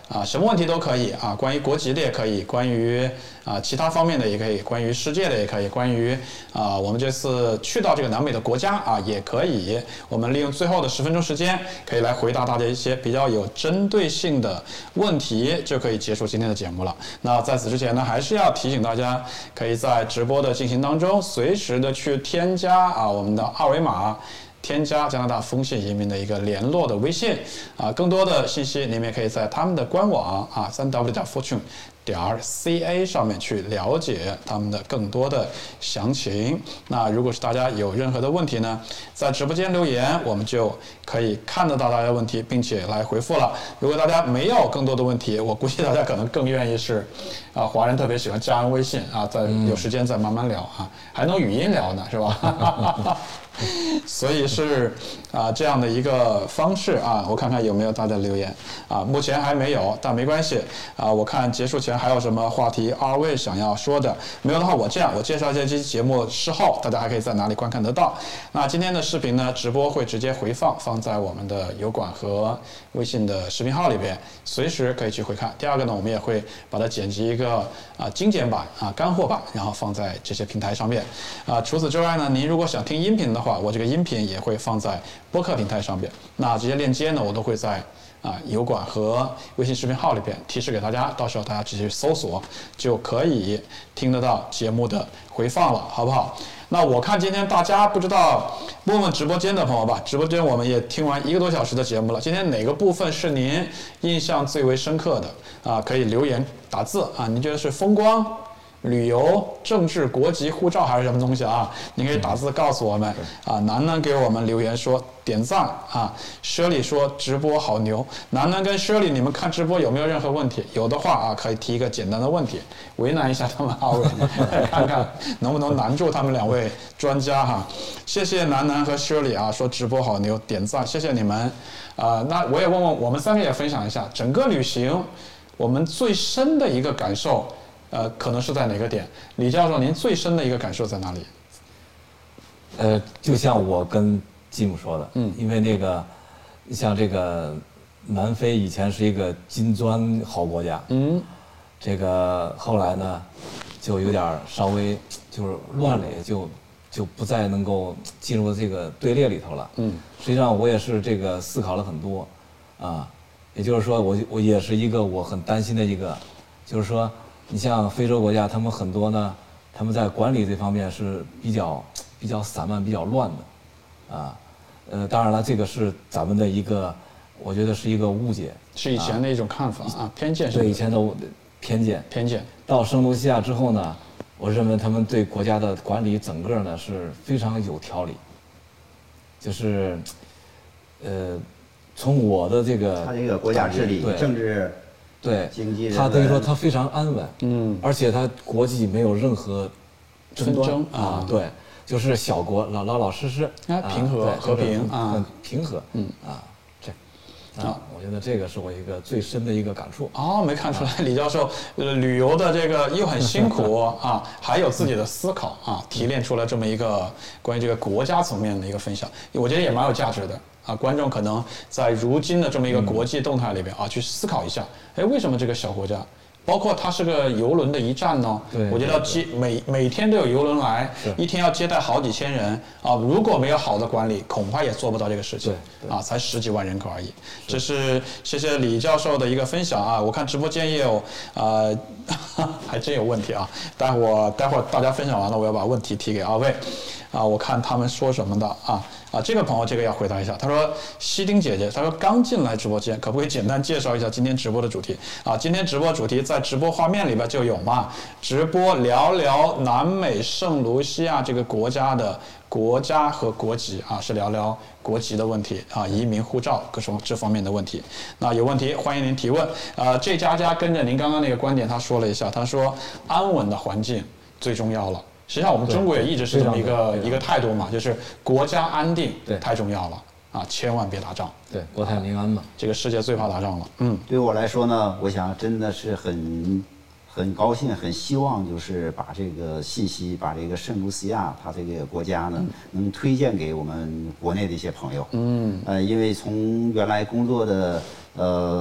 啊，什么问题都可以啊，关于国籍的也可以，关于啊其他方面的也可以，关于世界的也可以，关于啊我们这次去到这个南美的国家啊也可以。我们利用最后的十分钟时间，可以来回答大家一些比较有针对性的问题，就可以结束今天的节目了。那在此之前呢，还是要提醒大家，可以在直播的进行当中，随时的去添加啊我们的二维码。添加加拿大风信移民的一个联络的微信啊，更多的信息你们也可以在他们的官网啊三 w 点 fortune 点 c a 上面去了解他们的更多的详情。那如果是大家有任何的问题呢，在直播间留言，我们就可以看得到大家的问题，并且来回复了。如果大家没有更多的问题，我估计大家可能更愿意是啊，华人特别喜欢加微信啊，再有时间再慢慢聊啊，还能语音聊呢，是吧？所以是啊这样的一个方式啊，我看看有没有大家留言啊，目前还没有，但没关系啊。我看结束前还有什么话题，二位想要说的，没有的话我这样，我介绍一下这期节目事后大家还可以在哪里观看得到。那今天的视频呢，直播会直接回放，放在我们的油管和微信的视频号里边，随时可以去回看。第二个呢，我们也会把它剪辑一个啊精简版啊干货版，然后放在这些平台上面啊。除此之外呢，您如果想听音频的话，我这个音频也会放在播客平台上边。那这些链接呢，我都会在啊油管和微信视频号里边提示给大家，到时候大家直接搜索就可以听得到节目的回放了，好不好？那我看今天大家不知道，问问直播间的朋友吧。直播间我们也听完一个多小时的节目了，今天哪个部分是您印象最为深刻的啊？可以留言打字啊，您觉得是风光、旅游、政治、国籍、护照还是什么东西啊？你可以打字告诉我们啊。楠楠给我们留言说点赞啊。Shirley 说直播好牛。楠楠跟 Shirley 你们看直播有没有任何问题？有的话啊，可以提一个简单的问题，为难一下他们二位，看看能不能难住他们两位专家哈。谢谢楠楠和 Shirley 啊，说直播好牛，点赞，谢谢你们啊。那我也问问我们三个也分享一下整个旅行我们最深的一个感受。呃，可能是在哪个点？李教授，您最深的一个感受在哪里？ 呃，就像我跟吉姆说的，嗯，因为那个，像这个南非以前是一个金砖好国家，嗯，这个后来呢，就有点稍微就是乱了，也就就不再能够进入这个队列里头了，嗯，实际上我也是这个思考了很多，啊，也就是说我我也是一个我很担心的一个，就是说。你像非洲国家，他们很多呢，他们在管理这方面是比较比较散漫、比较乱的，啊，呃，当然了，这个是咱们的一个，我觉得是一个误解， 是以前的一种看法啊，偏见是。 对以前的偏见。 偏见。 到圣卢西亚之后呢，我认为他们对国家的管理整个呢是非常有条理，就是，呃，从我的这个。 他这个国家治理、政治。 对， 经济他等于说他非常安稳，嗯，而且他国际没有任何纷争啊，对，就是小国老老老实实， 啊，平和和平啊，很平和，嗯啊，这啊，我觉得这个是我一个最深的一个感触。 哦，没看出来，李教授，呃，旅游的这个又很辛苦啊，还有自己的思考啊，提炼出了这么一个关于这个国家层面的一个分享，我觉得也蛮有价值的。啊，观众可能在如今的这么一个国际动态里边啊，去思考一下，哎，为什么这个小国家，包括它是个邮轮的一站呢？ 对， 我觉得接每每天都有邮轮来，一天要接待好几千人啊，如果没有好的管理，恐怕也做不到这个事情。 对， 啊，才十几万人口而已。这是谢谢李教授的一个分享啊，我看直播间也有啊、呃，还真有问题啊，待会儿待会儿大家分享完了，我要把问题提给二位。啊，我看他们说什么的啊啊！这个朋友这个要回答一下，他说西丁姐姐，他说刚进来直播间，可不可以简单介绍一下今天直播的主题啊？今天直播主题在直播画面里边就有嘛，直播聊聊南美圣卢西亚这个国家的国家和国籍啊，是聊聊国籍的问题啊，移民护照各种这方面的问题。那有问题欢迎您提问啊。这佳佳跟着您刚刚那个观点，他说了一下，他说安稳的环境最重要了。实际上，我们中国也一直是这么一个一个态度嘛，就是国家安定太重要了啊，千万别打仗。 对，国泰民安嘛。 这个世界最怕打仗了。嗯， 对我来说呢，我想真的是很很高兴，很希望就是把这个信息，把这个圣卢西亚它这个国家呢，嗯、能推荐给我们国内的一些朋友。嗯，呃，因为从原来工作的呃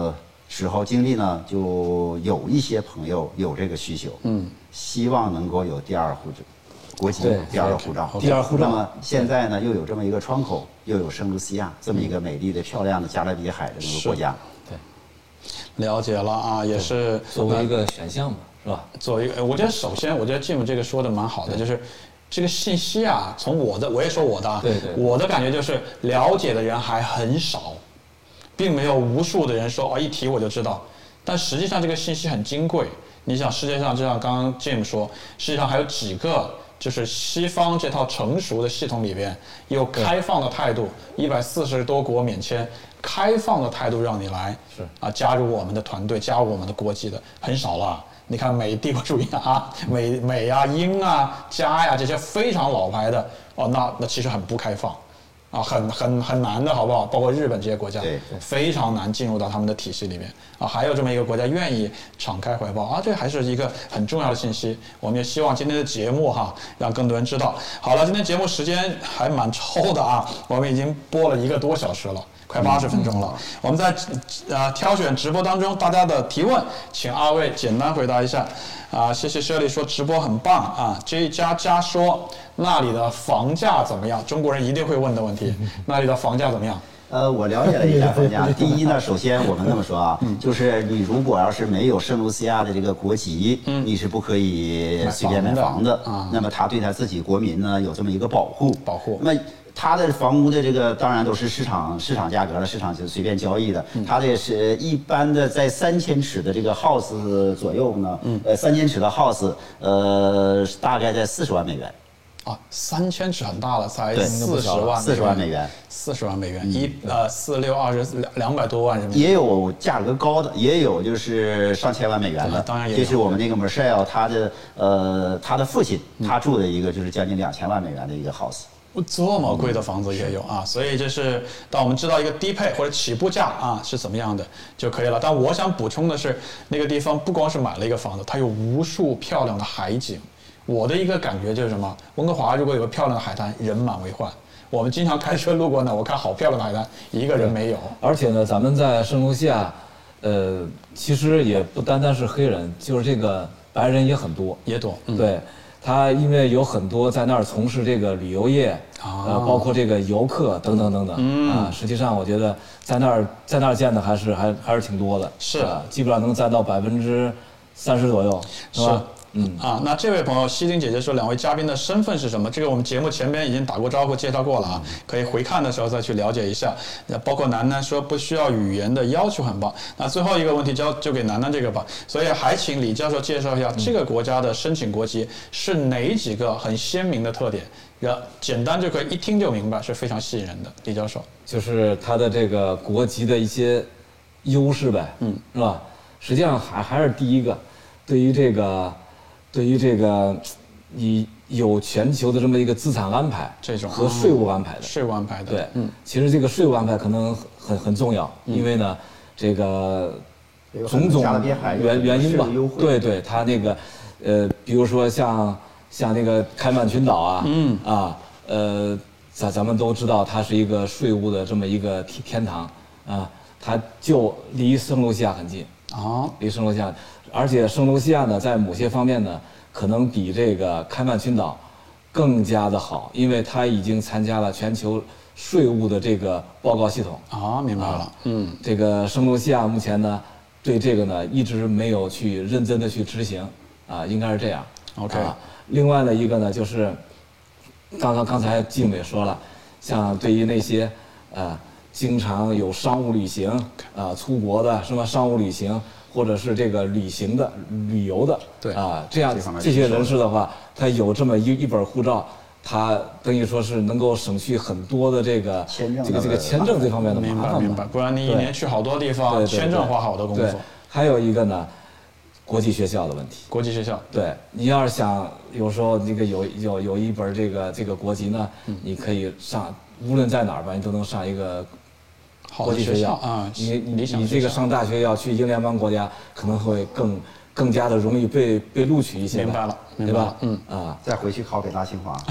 时候经历呢，就有一些朋友有这个需求，嗯，希望能够有第二护照。国籍第二个护照， 第二护照。 那么现在呢，又有这么一个窗口，又有圣卢西亚这么一个美丽的、漂亮的加勒比海的一个国家。 对， 了解了啊，也是作为一个选项嘛，是吧？ 作为一个，我觉得首先，我觉得进入这个说的蛮好的，就是这个信息啊，从我的，我也说我的啊， 对对， 我的感觉就是了解的人还很少，并没有无数的人说哦，一提我就知道，但实际上这个信息很金贵。你想，世界上就像刚刚 Jim 说，世界上还有几个。就是西方这套成熟的系统里边，有开放的态度，一百四十多国免签，开放的态度让你来， 是啊，加入我们的团队，加入我们的国籍的很少了。你看美帝国主义啊，美美啊、英啊、加呀这些非常老牌的，哦，那那其实很不开放。啊，很很很难的，好不好？包括日本这些国家，非常难进入到他们的体系里面啊。还有这么一个国家愿意敞开怀抱啊，这还是一个很重要的信息。我们也希望今天的节目哈，让更多人知道。好了，今天节目时间还蛮超的啊，我们已经播了一个多小时了。快八十分钟了，我们在呃挑选直播当中大家的提问，请二位简单回答一下。啊，谢谢 Shirley 说直播很棒啊。J 加加说那里的房价怎么样？中国人一定会问的问题，那里的房价怎么样？ 呃，我了解了一下房价。第一呢，首先我们这么说啊，就是你如果要是没有圣卢西亚的这个国籍，嗯，你是不可以随便买房的啊。那么他对他自己国民呢有这么一个保护， 保护。 那么它的房屋的这个当然都是市场市场价格了，市场就随便交易的。它这是一般的在三千尺的这个 house 左右呢，呃，三千尺的 house，呃，大概在四十万美元。 啊，三千尺很大了，才四十万， 四十万美元， 四十万美元，一呃四六二十两两百多万人民币。 也有价格高的，也有就是上千万美元的。 当然也有。 这是我们那个 Michelle 他的呃他的父亲，他住的一个就是将近两千万美元的一个 house。 这么贵的房子也有啊，所以就是当我们知道一个低配或者起步价啊是怎么样的就可以了。但我想补充的是，那个地方不光是买了一个房子，它有无数漂亮的海景。我的一个感觉就是什么？温哥华如果有个漂亮的海滩，人满为患。我们经常开车路过那，我看好漂亮的海滩，一个人没有。 而且呢，咱们在圣卢西亚，呃，其实也不单单是黑人，就是这个白人也很多， 也多。嗯、 对，他因为有很多在那儿从事这个旅游业，啊、呃，包括这个游客等等等等。嗯、啊，实际上我觉得在那儿在那儿见的还是还还是挺多的。 是、 啊，基本上能占到百分之三十左右，是吧？ 是嗯啊，那这位朋友西丁姐姐说，两位嘉宾的身份是什么？这个我们节目前边已经打过招呼介绍过了啊，可以回看的时候再去了解一下。那包括楠楠说不需要语言的要求很棒。那最后一个问题交就给楠楠这个吧，所以还请李教授介绍一下这个国家的申请国籍是哪几个很鲜明的特点，然后简单就可以一听就明白，是非常吸引人的。李教授， 就是他的这个国籍的一些优势呗，嗯，是吧？实际上还还是第一个，对于这个。对于这个，你有全球的这么一个资产安排， 这种和税务安排的， 税务安排的， 对，嗯，其实这个税务安排可能很很重要，因为呢，这个种种原原因吧，对对，它那个，呃，比如说像像那个开曼群岛啊，嗯啊，呃，咱咱们都知道它是一个税务的这么一个天天堂啊，它就离圣卢西亚很近啊，离圣卢西亚。而且圣卢西亚呢，在某些方面呢，可能比这个开曼群岛更加的好，因为它已经参加了全球税务的这个报告系统。 啊，明白了。嗯， 这个圣卢西亚目前呢，对这个呢一直没有去认真的去执行，啊，应该是这样。 OK。 啊，另外呢一个呢就是，刚刚刚才静也说了，像对于那些呃经常有商务旅行啊出国的什么商务旅行。或者是这个旅行的、旅游的， 对啊，这样这些人士的话，他有这么一一本护照，他等于说是能够省去很多的这个这个这个签证这方面的麻烦。 明白，不然你一年去好多地方，签证花好多功夫。 还有一个呢，国际学校的问题。 国际学校， 对，你要是想有时候这个有有有一本这个这个国籍呢，你可以上，无论在哪儿吧，你都能上一个。国际学校啊， 你你你这个上大学要去英联邦国家，可能会更更加的容易被被录取一些， 明白了， 对吧？ 嗯啊， 再回去考北大清华。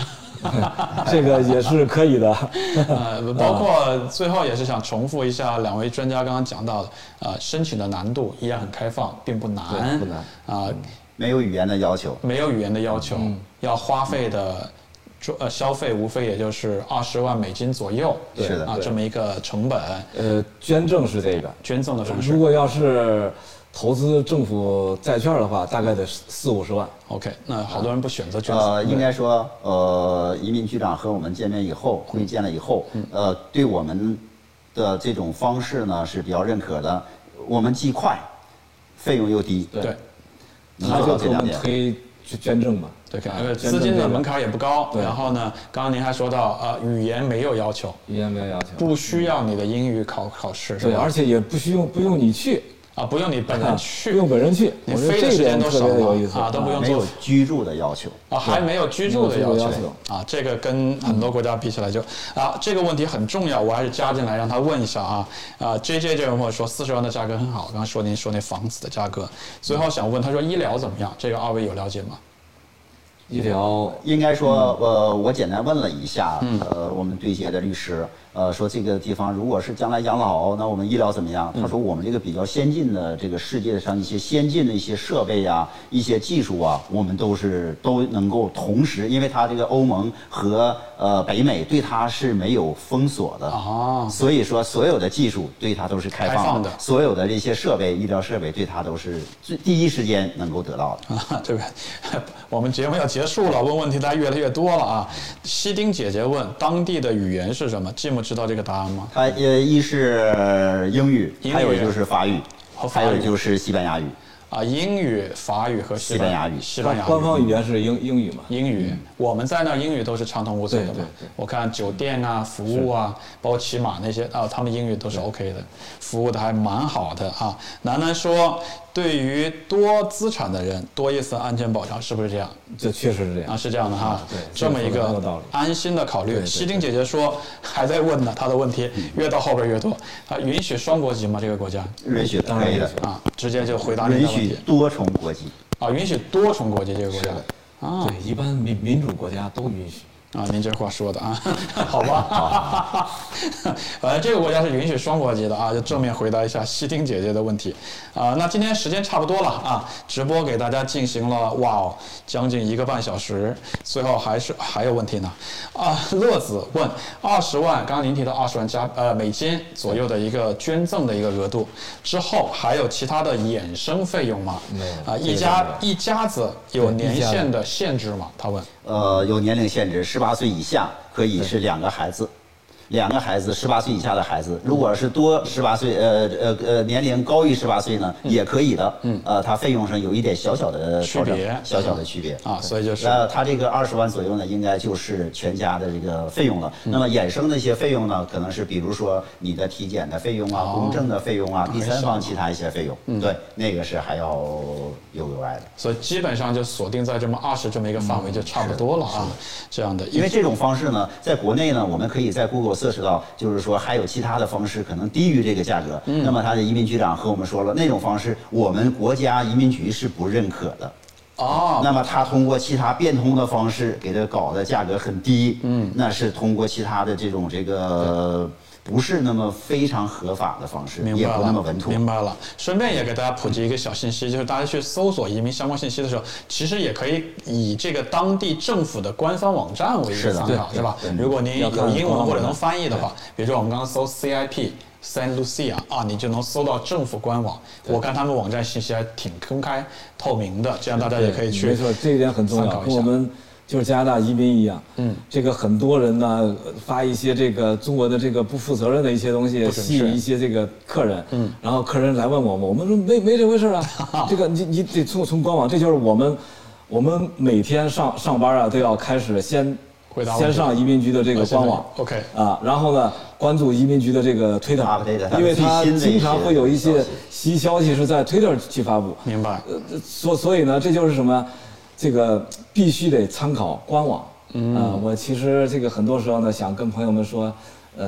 这个也是可以的。 呃，包括最后也是想重复一下两位专家刚刚讲到的，呃，申请的难度依然很开放，并不难， 不难啊、呃， 没有语言的要求， 没有语言的要求， 嗯、 要花费的。呃，消费无非也就是二十万美金左右， 是的啊，这么一个成本。 呃，捐赠是这个捐赠的方式。 如果要是投资政府债券的话，大概得四五十万。 OK， 那好多人不选择捐赠。 呃，应该说，呃，移民局长和我们见面以后，会见了以后， 嗯、 呃，对我们的这种方式呢是比较认可的。我们既快，费用又低。 对， 他就给我们推捐赠嘛。 对，因为资金的门槛也不高，然后呢，刚刚您还说到，呃，语言没有要求， 语言没有要求， 不需要你的英语考考试， 对，而且也不需用不用你去啊，不用你本人去， 不用本人去， 你飞的时间都少了啊，都不用做， 没有居住的要求啊，还没有居住的要求啊，这个跟很多国家比起来就啊，这个问题很重要，我还是加进来让他问一下啊啊 ，J J 这位朋友说四十万的价格很好，刚刚说您说那房子的价格，最后想问他说医疗怎么样？这个二位有了解吗？ 医疗应该说，呃，我简单问了一下，呃，我们对接的律师，呃，说这个地方如果是将来养老，那我们医疗怎么样？他说我们这个比较先进的这个世界上一些先进的一些设备呀、一些技术啊，我们都是都能够同时，因为它这个欧盟和呃北美对它是没有封锁的啊， 所以说所有的技术对它都是开放的， 开放的所有的这些设备、医疗设备对它都是最第一时间能够得到的。 啊，这个我们节目要结束了，问问题大家越来越多了啊。西丁姐姐问，当地的语言是什么？继母知道这个答案吗？ 它呃一是英语， 英语还有就是法语， 和法语还有就是西班牙语。 啊，英语、法语和西班牙语，西班牙语官方语言是英英语嘛？ 英语，嗯、我们在那儿英语都是畅通无阻的嘛。 对对对， 我看酒店啊、服务啊，包括骑马那些啊，他们英语都是 OK 的，服务的还蛮好的啊。楠楠说，对于多资产的人多一层安全保障，是不是这样？ 这确实是这样啊，是这样的哈。 对， 这么一个安心的考虑。西丁姐姐说还在问呢，她的问题越到后边越多。啊，允许双国籍吗？这个国家允许，当然可以的啊，直接就回答你的问题。 允许多重国籍啊，允许多重国籍这个国家啊， 对，一般民民主国家都允许。 啊，您这话说的啊，好吧，反正这个国家是允许双国籍的啊，就正面回答一下西丁姐姐的问题啊。那今天时间差不多了啊，直播给大家进行了哇哦将近一个半小时，最后还是还有问题呢啊。乐子问二十万，刚刚您提到二十万加呃美金左右的一个捐赠的一个额度之后，还有其他的衍生费用吗？ 没有啊，一家一家子有年限的限制吗？他问。 呃，有年龄限制，十八岁以下可以是两个孩子，两个孩子，十八岁以下的孩子，如果是多十八岁，呃呃呃，年龄高于十八岁呢，也可以的。嗯，呃，它费用上有一点小小的区别， 小小的区别啊，所以就是， 呃，它这个二十万左右呢，应该就是全家的这个费用了。那么衍生的一些费用呢，可能是比如说你的体检的费用啊、公证的费用啊、第三方其他一些费用，对，那个是还要有额外的。 所以基本上就锁定在这么二十这么一个范围就差不多了啊，这样的。 因为这种方式呢，在国内呢，我们可以在 Google 测试到，就是说还有其他的方式可能低于这个价格。嗯、那么他的移民局长和我们说了，那种方式我们国家移民局是不认可的。 哦。 那么他通过其他变通的方式给他搞的价格很低。嗯。那是通过其他的这种这个。不是那么非常合法的方式，也不那么稳妥。 明白了。顺便也给大家普及一个小信息，就是大家去搜索移民相关信息的时候，其实也可以以这个当地政府的官方网站为一个参考，是吧？如果您有英文或者能翻译的话，比如说我们刚刚搜 C I P。Saint Lucia 啊，你就能搜到政府官网。我看他们网站信息还挺公开透明的，这样大家也可以去。 没错，这一点很重要。跟我们就是加拿大移民一样，嗯，这个很多人呢发一些这个中国的这个不负责任的一些东西，吸引一些这个客人，嗯，然后客人来问我们，我们说没没这回事啊，这个你你得从从官网，这就是我们我们每天上上班啊都要开始先。先上移民局的这个官网 ，OK 啊，然后呢，关注移民局的这个推特，因为它经常会有一些新消息是在推特去发布。 明白。 呃，所所以呢，这就是什么，这个必须得参考官网。嗯啊，我其实这个很多时候呢，想跟朋友们说，呃，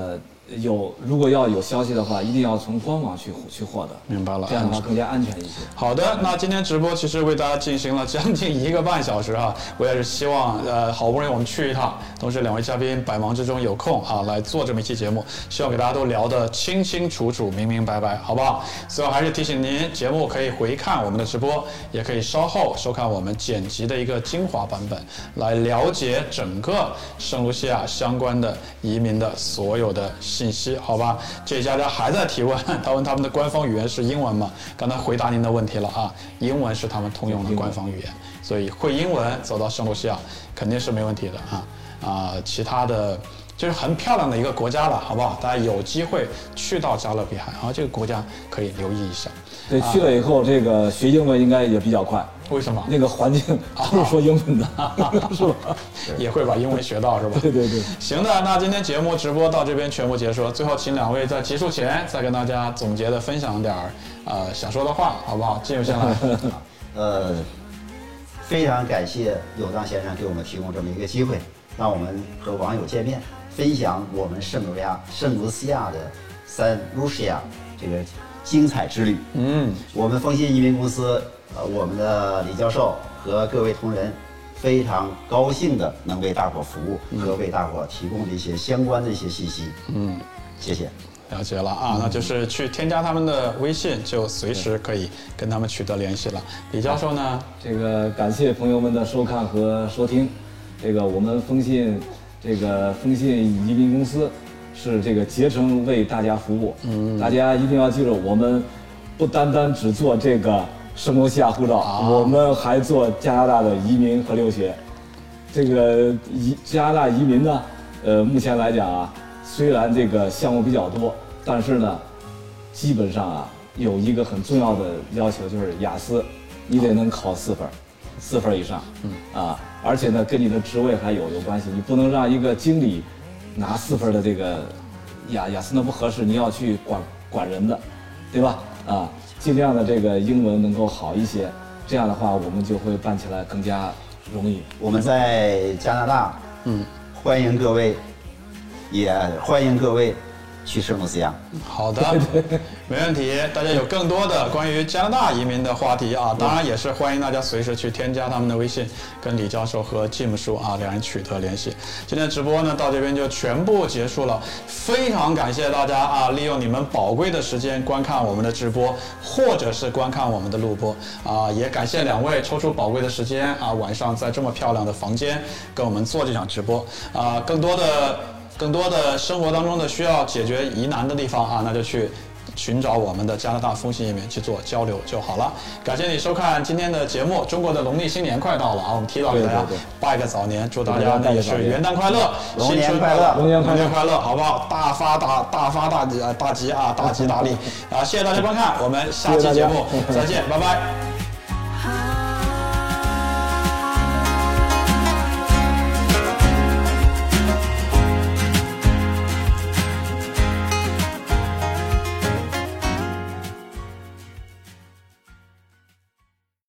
有如果要有消息的话，一定要从官网去去获得， 明白了， 这样的话更加安全一些。 好的，那今天直播其实为大家进行了将近一个半小时啊，我也是希望呃好不容易我们去一趟，同时两位嘉宾百忙之中有空啊来做这么一期节目，希望给大家都聊得清清楚楚、明明白白，好不好？最后还是提醒您，节目可以回看我们的直播，也可以稍后收看我们剪辑的一个精华版本，来了解整个圣卢西亚相关的移民的所有的信息，好吧？这家家还在提问，他问他们的官方语言是英文吗？刚才回答您的问题了啊，英文是他们通用的官方语言，所以会英文走到圣卢西亚肯定是没问题的啊啊，其他的就是很漂亮的一个国家了，好不好？大家有机会去到加勒比海啊，这个国家可以留意一下。 对，去了以后，这个学英文应该也比较快。 为什么？ 那个环境都是说英文的，是吧？ 也会把英文学到，是吧？ 对对对。 行的，那今天节目直播到这边全部结束了。最后，请两位在结束前再跟大家总结的分享点儿呃想说的话，好不好？进入先来。 呃，非常感谢有藏先生给我们提供这么一个机会，让我们和网友见面，分享我们圣卢亚圣卢西亚的三卢西亚这个精彩之旅。 嗯， 我们丰信移民公司，呃，我们的李教授和各位同仁非常高兴的能为大伙服务和为大伙提供这些相关的一些信息。嗯，谢谢。 了解了啊，那就是去添加他们的微信，就随时可以跟他们取得联系了。李教授呢？ 这个感谢朋友们的收看和收听。这个我们丰信，这个丰信移民公司是这个竭诚为大家服务。嗯，大家一定要记住，我们不单单只做这个圣卢西亚护照，啊、我们还做加拿大的移民和留学。这个移加拿大移民呢，呃，目前来讲啊。虽然这个项目比较多，但是呢，基本上啊有一个很重要的要求，就是雅思，你得能考四分，四分以上，嗯啊，而且呢跟你的职位还有有关系，你不能让一个经理拿四分的这个雅雅思那不合适，你要去管管人的，对吧？啊，尽量的这个英文能够好一些，这样的话我们就会办起来更加容易。 我们在加拿大，嗯，欢迎各位。也欢迎各位去圣卢西亚。 好的，没问题。大家有更多的关于加拿大移民的话题啊，当然也是欢迎大家随时去添加他们的微信，跟李教授和 Jim 叔啊两人取得联系。今天直播呢到这边就全部结束了，非常感谢大家啊，利用你们宝贵的时间观看我们的直播，或者是观看我们的录播啊，也感谢两位抽出宝贵的时间啊，晚上在这么漂亮的房间跟我们做这场直播啊，更多的。更多的生活当中的需要解决疑难的地方啊，那就去寻找我们的加拿大丰信移民去做交流就好了。感谢你收看今天的节目，中国的农历新年快到了啊，我们提早给大家拜个早年，祝大家呢也是元旦快乐， 龙年快乐， 龙年快乐， 快乐，好不好？大发大大发大吉啊，大吉啊，大吉大利啊！谢谢大家观看，我们下期节目再见，拜拜。